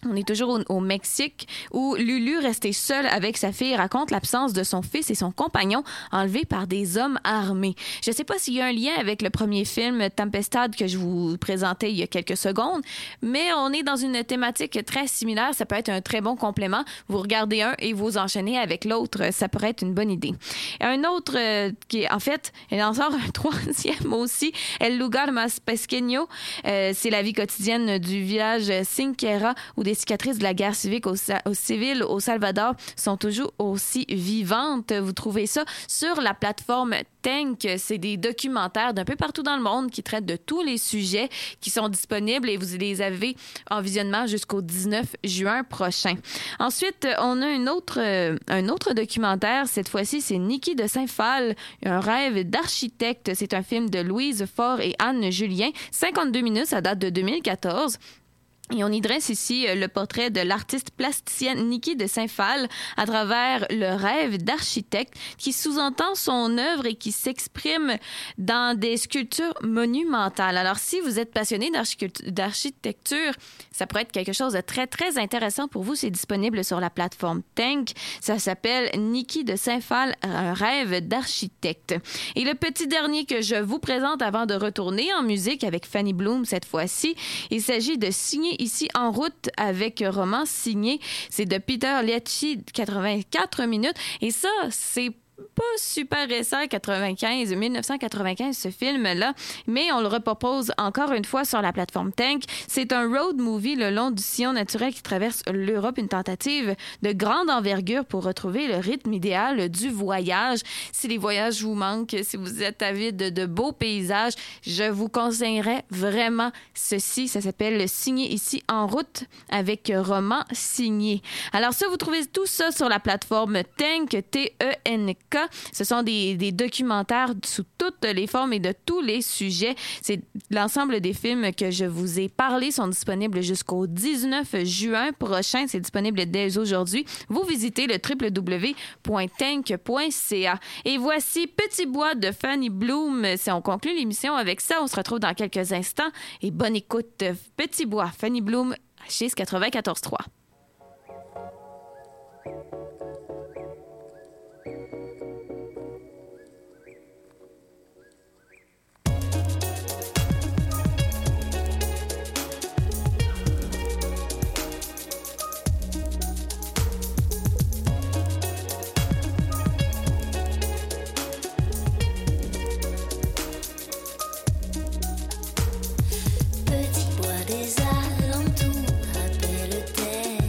On est toujours au Mexique où Lulu, restée seule avec sa fille, raconte l'absence de son fils et son compagnon enlevés par des hommes armés. Je ne sais pas s'il y a un lien avec le premier film Tempestad que je vous présentais il y a quelques secondes, mais on est dans une thématique très similaire. Ça peut être un très bon complément. Vous regardez un et vous enchaînez avec l'autre. Ça pourrait être une bonne idée. Un autre qui, en fait, il en sort un troisième aussi, El Lugar Más Pequeño. C'est la vie quotidienne du village Sinquera où des cicatrices de la guerre civique civile au Salvador sont toujours aussi vivantes. Vous trouvez ça sur la plateforme Tank. C'est des documentaires d'un peu partout dans le monde qui traitent de tous les sujets qui sont disponibles et vous les avez en visionnement jusqu'au 19 juin prochain. Ensuite, on a un autre documentaire. Cette fois-ci, c'est Niki de Saint-Phal, un rêve d'architecte. C'est un film de Louise Faure et Anne Julien. 52 minutes, ça date de 2014. Et on y dresse ici le portrait de l'artiste plasticienne Niki de Saint-Phal à travers le rêve d'architecte qui sous-entend son œuvre et qui s'exprime dans des sculptures monumentales. Alors, si vous êtes passionné d'architecture, ça pourrait être quelque chose de très, très intéressant pour vous. C'est disponible sur la plateforme Tank. Ça s'appelle Niki de Saint-Phal, un rêve d'architecte. Et le petit dernier que je vous présente avant de retourner en musique avec Fanny Bloom cette fois-ci, il s'agit de Signer ici en route avec roman signé. C'est de Peter Liecki, 84 minutes. Et ça, c'est pas super récent, 1995, ce film-là, mais on le repropose encore une fois sur la plateforme Tank. C'est un road movie le long du sillon naturel qui traverse l'Europe, une tentative de grande envergure pour retrouver le rythme idéal du voyage. Si les voyages vous manquent, si vous êtes avide de beaux paysages, je vous conseillerais vraiment ceci. Ça s'appelle Signer ici en route avec roman signé. Alors ça, vous trouvez tout ça sur la plateforme Tank, T-E-N-K. Ce sont des documentaires sous toutes les formes et de tous les sujets. C'est l'ensemble des films que je vous ai parlé sont disponibles jusqu'au 19 juin prochain. C'est disponible dès aujourd'hui. Vous visitez le www.tank.ca. Et voici Petit Bois de Fanny Bloom. Si on conclut l'émission avec ça, on se retrouve dans quelques instants. Et bonne écoute. Petit Bois, Fanny Bloom, chez 94.3. Petit bois des alentours, appelle-t-elle.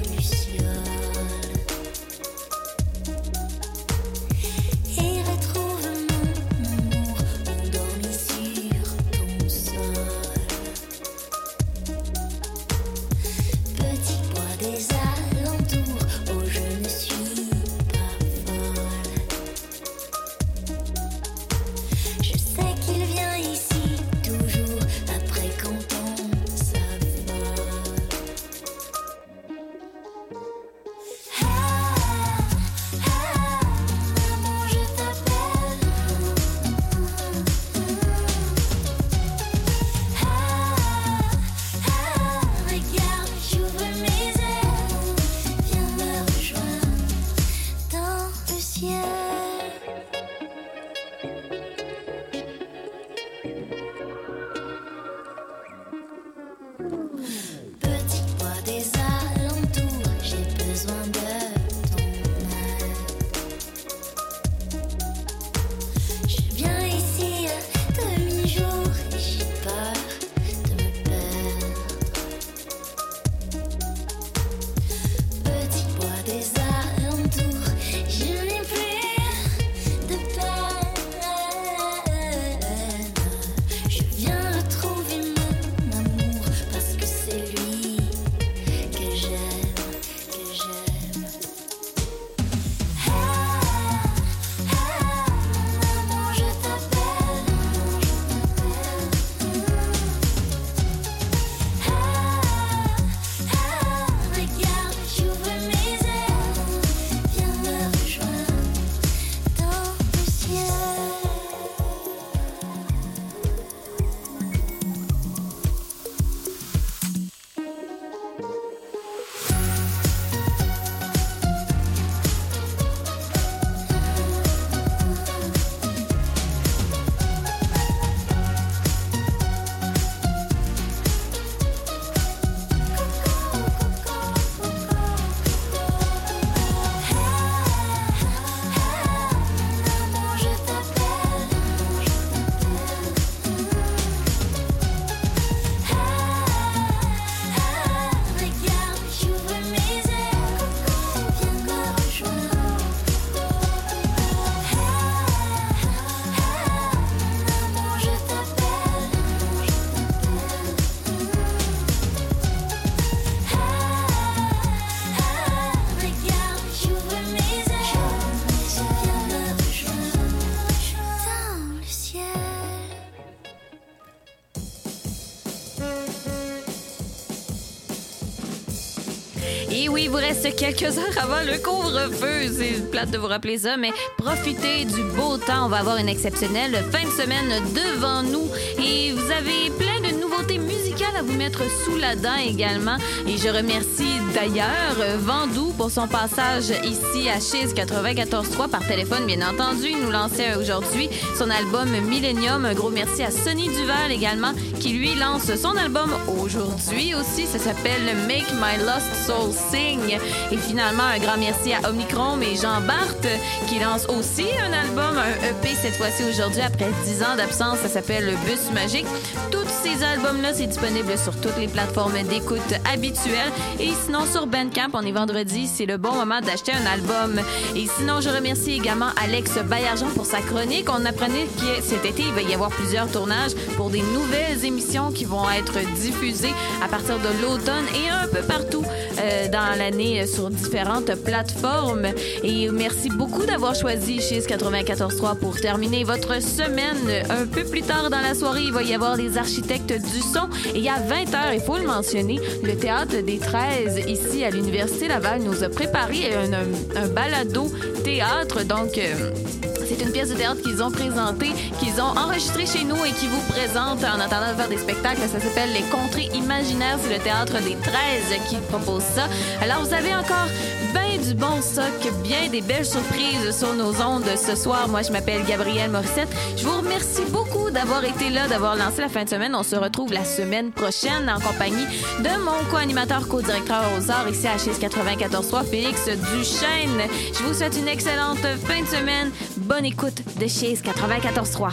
Et oui, il vous reste quelques heures avant le couvre-feu. C'est plate de vous rappeler ça, mais profitez du beau temps. On va avoir une exceptionnelle fin de semaine devant nous. Et vous avez plein de nouveautés musicales à vous mettre sous la dent également. Et je remercie d'ailleurs Vandou pour son passage ici à Chiz 94.3 par téléphone, bien entendu. Il nous lançait aujourd'hui son album Millennium. Un gros merci à Sonny Duval également, qui lui lance son album aujourd'hui aussi. Ça s'appelle Make My Lost Soul Sing. Et finalement, un grand merci à Omnichrome et Jean Barthes, qui lance aussi un album, un EP cette fois-ci aujourd'hui, après 10 ans d'absence. Ça s'appelle Le Bus Magique. Tous ces albums-là, c'est disponible sur toutes les plateformes d'écoute habituelles. Et sinon, sur Bandcamp, on est vendredi, c'est le bon moment d'acheter un album. Et sinon, je remercie également Alex Baillargeon pour sa chronique. On apprenait que cet été, il va y avoir plusieurs tournages pour des nouvelles émissions qui vont être diffusées à partir de l'automne et un peu partout dans l'année sur différentes plateformes. Et merci beaucoup d'avoir choisi Chiz 94.3 pour terminer votre semaine. Un peu plus tard dans la soirée, il va y avoir les architectes du son. Et à 20h, il faut le mentionner, le Théâtre des 13 ici à l'Université Laval nous a préparé un balado théâtre. Donc, c'est une pièce de théâtre qu'ils ont présentée, qu'ils ont enregistrée chez nous et qui vous présente en attendant de faire des spectacles. Ça s'appelle Les Contrées imaginaires. C'est le Théâtre des 13 qui propose ça. Alors, vous avez encore bien du bon stock, bien des belles surprises sur nos ondes ce soir. Moi, je m'appelle Gabrielle Morissette. Je vous remercie beaucoup d'avoir été là, d'avoir lancé la fin de semaine. On se retrouve la semaine prochaine en compagnie de mon co-animateur, co-directeur aux arts ici à Chiz 94.3, Félix Duchesne. Je vous souhaite une excellente fin de semaine. Bonne écoute de Chiz 94.3.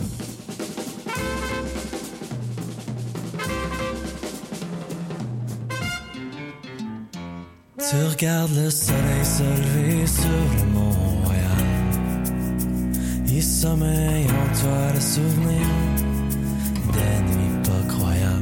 Tu regardes le soleil se lever sur le Mont-Royal. Il sommeille en toi le souvenir des nuits pas croyables.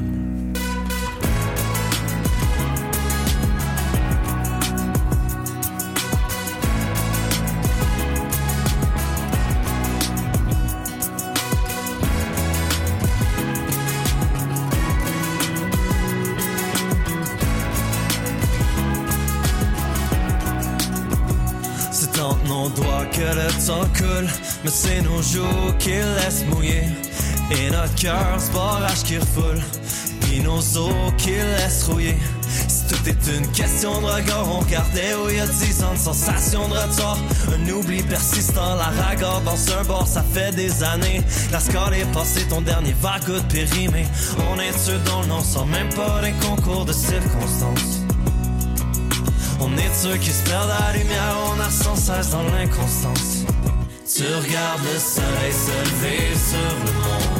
On doit que le temps coule, mais c'est nos jours qui laissent mouiller. Et notre cœur, ce barrage qui refoule, puis nos os qui laissent rouiller. Si tout est une question de regard, on regardait où il y a 10 ans de sensation de retard. Un oubli persistant, la ragarde dans un bar, ça fait des années. La score est passée, ton dernier va de périmé. On est sûr dans le nom, sans même pas des concours de circonstances. On est ceux qui se perdent à la lumière, on a sans cesse dans l'inconstance. Tu regardes le soleil se lever sur le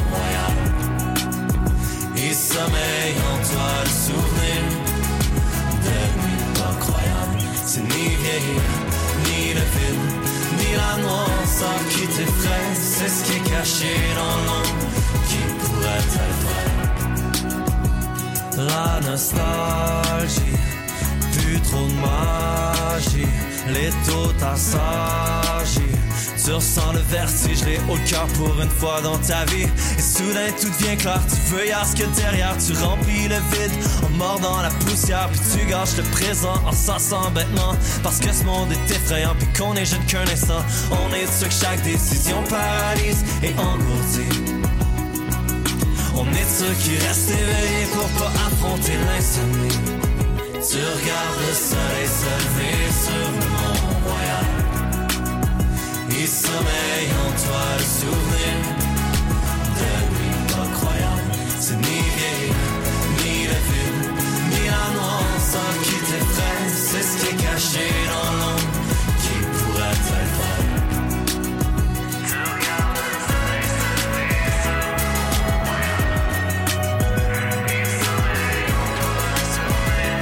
Mont-Royal. Il sommeille en toi le souvenir de nuits pas croyables. C'est ni vieillir, ni le vide, ni la noirceur qui t'effraie. C'est ce qui est caché dans l'ombre qui pourrait être vrai. La nostalgie, plus trop de magie, les taux t'assagis. Tu ressens le vertige, les hauts de cœur pour une fois dans ta vie. Et soudain tout devient clair, tu feuillards ce que derrière. Tu remplis le vide en mordant la poussière. Puis tu gâches le présent en s'en bêtement. Parce que ce monde est effrayant, puis qu'on est jeune qu'un instant. On est sûr que chaque décision paralyse et engourdit. On est ceux qui restent éveillés pour pas affronter l'insomnie. Tu regardes le soleil se lever sur le Mont-Royal. Il sommeille en toi le souvenir de nuits pas croyables. C'est ni vieillir, ni le vide, ni la noirceur qui t'effraie. C'est ce qui est caché dans l'ombre qui pourrait être vrai. Tu regardes le soleil se lever sur le Mont-Royal. Il sommeille en toi le souvenir.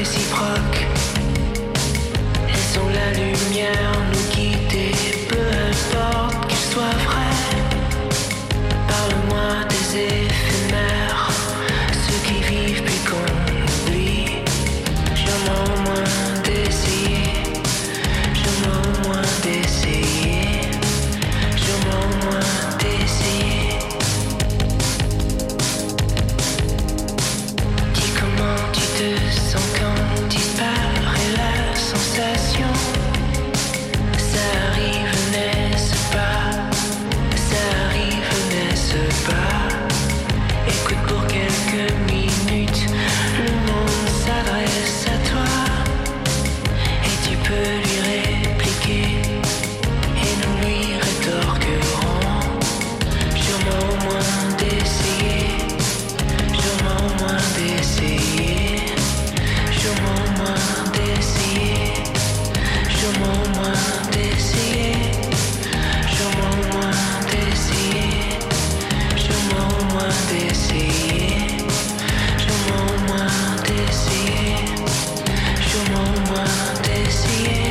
réciproque. Laissons la lumière nous guider, peu importe qu'il soit vrai. Parle-moi des éphémères, ceux qui vivent puis qu'on oublie. Je m'en moins d'essayer, je m'en moins d'essayer, je m'en moins d'essayer. Dis comment tu te sens quand disparaît la sensation. Ça arrive, n'est-ce pas? Ça arrive, n'est-ce pas? Écoute pour quelques minutes, le monde s'adresse à toi. Et tu peux lui répliquer, et nous lui rétorquerons. Sûrement moins d'essayer, sûrement moins d'essayer, sûrement moins d'essayer, sûrement moins d'essayer, sûrement moins d'essayer, sûrement moins d'essayer, sûrement moins d'essayer, sûrement moins d'essayer.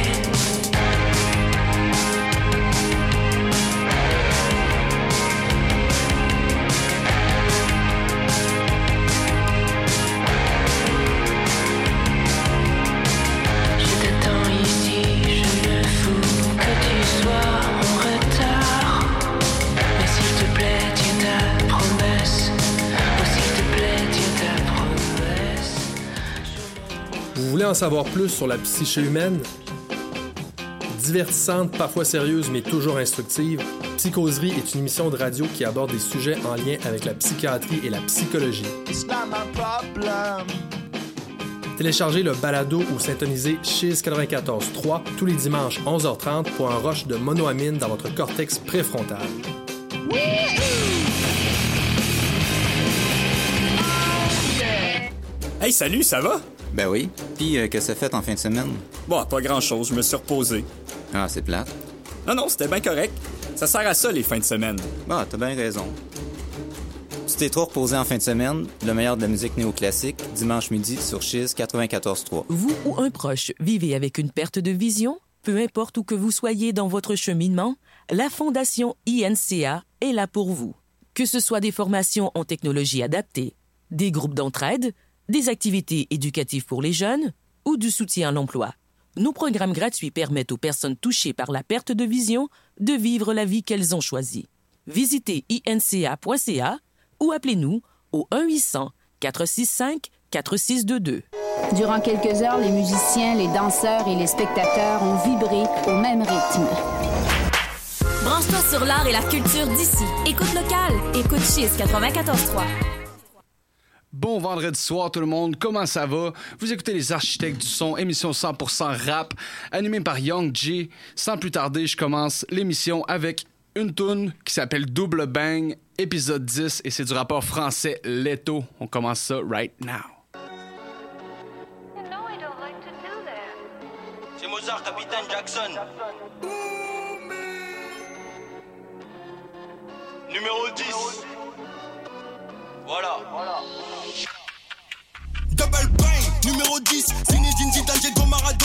Je t'attends ici, je me fous que tu sois en retard. Mais s'il te plaît, tiens ta promesse. Oh, s'il te plaît, tiens ta promesse. Vous voulez en savoir plus sur la psyché humaine? Divertissante, parfois sérieuse, mais toujours instructive, Psychoserie est une émission de radio qui aborde des sujets en lien avec la psychiatrie et la psychologie. Téléchargez le balado ou syntonisez Chiz 94.3 tous les dimanches 11h30 pour un rush de monoamine dans votre cortex préfrontal. Hey, salut, ça va? Ben oui. Puis, qu'est-ce que ça fait en fin de semaine? Bon, pas grand-chose, je me suis reposé. Ah, c'est plate. Non, c'était bien correct. Ça sert à ça, les fins de semaine. Bah, t'as bien raison. Tu t'es trop reposé en fin de semaine, le meilleur de la musique néoclassique, dimanche midi sur Chiz 94.3. Vous ou un proche vivez avec une perte de vision? Peu importe où que vous soyez dans votre cheminement, la Fondation INCA est là pour vous. Que ce soit des formations en technologie adaptée, des groupes d'entraide, des activités éducatives pour les jeunes ou du soutien à l'emploi. Nos programmes gratuits permettent aux personnes touchées par la perte de vision de vivre la vie qu'elles ont choisie. Visitez inca.ca ou appelez-nous au 1-800-465-4622. Durant quelques heures, les musiciens, les danseurs et les spectateurs ont vibré au même rythme. Branche-toi sur l'art et la culture d'ici. Écoute locale. Écoute Chiz 94.3. Bon vendredi soir tout le monde, comment ça va? Vous écoutez les Architectes du son, émission 100% rap, animée par Young J. Sans plus tarder, je commence l'émission avec une toune qui s'appelle Double Bang, épisode 10, et c'est du rappeur français Leto. On commence ça right now. C'est Mozart, Capitaine Jackson. Numéro 10. Voilà. Double bang, numéro 10, Zinedine Zidane, Diego Maradona.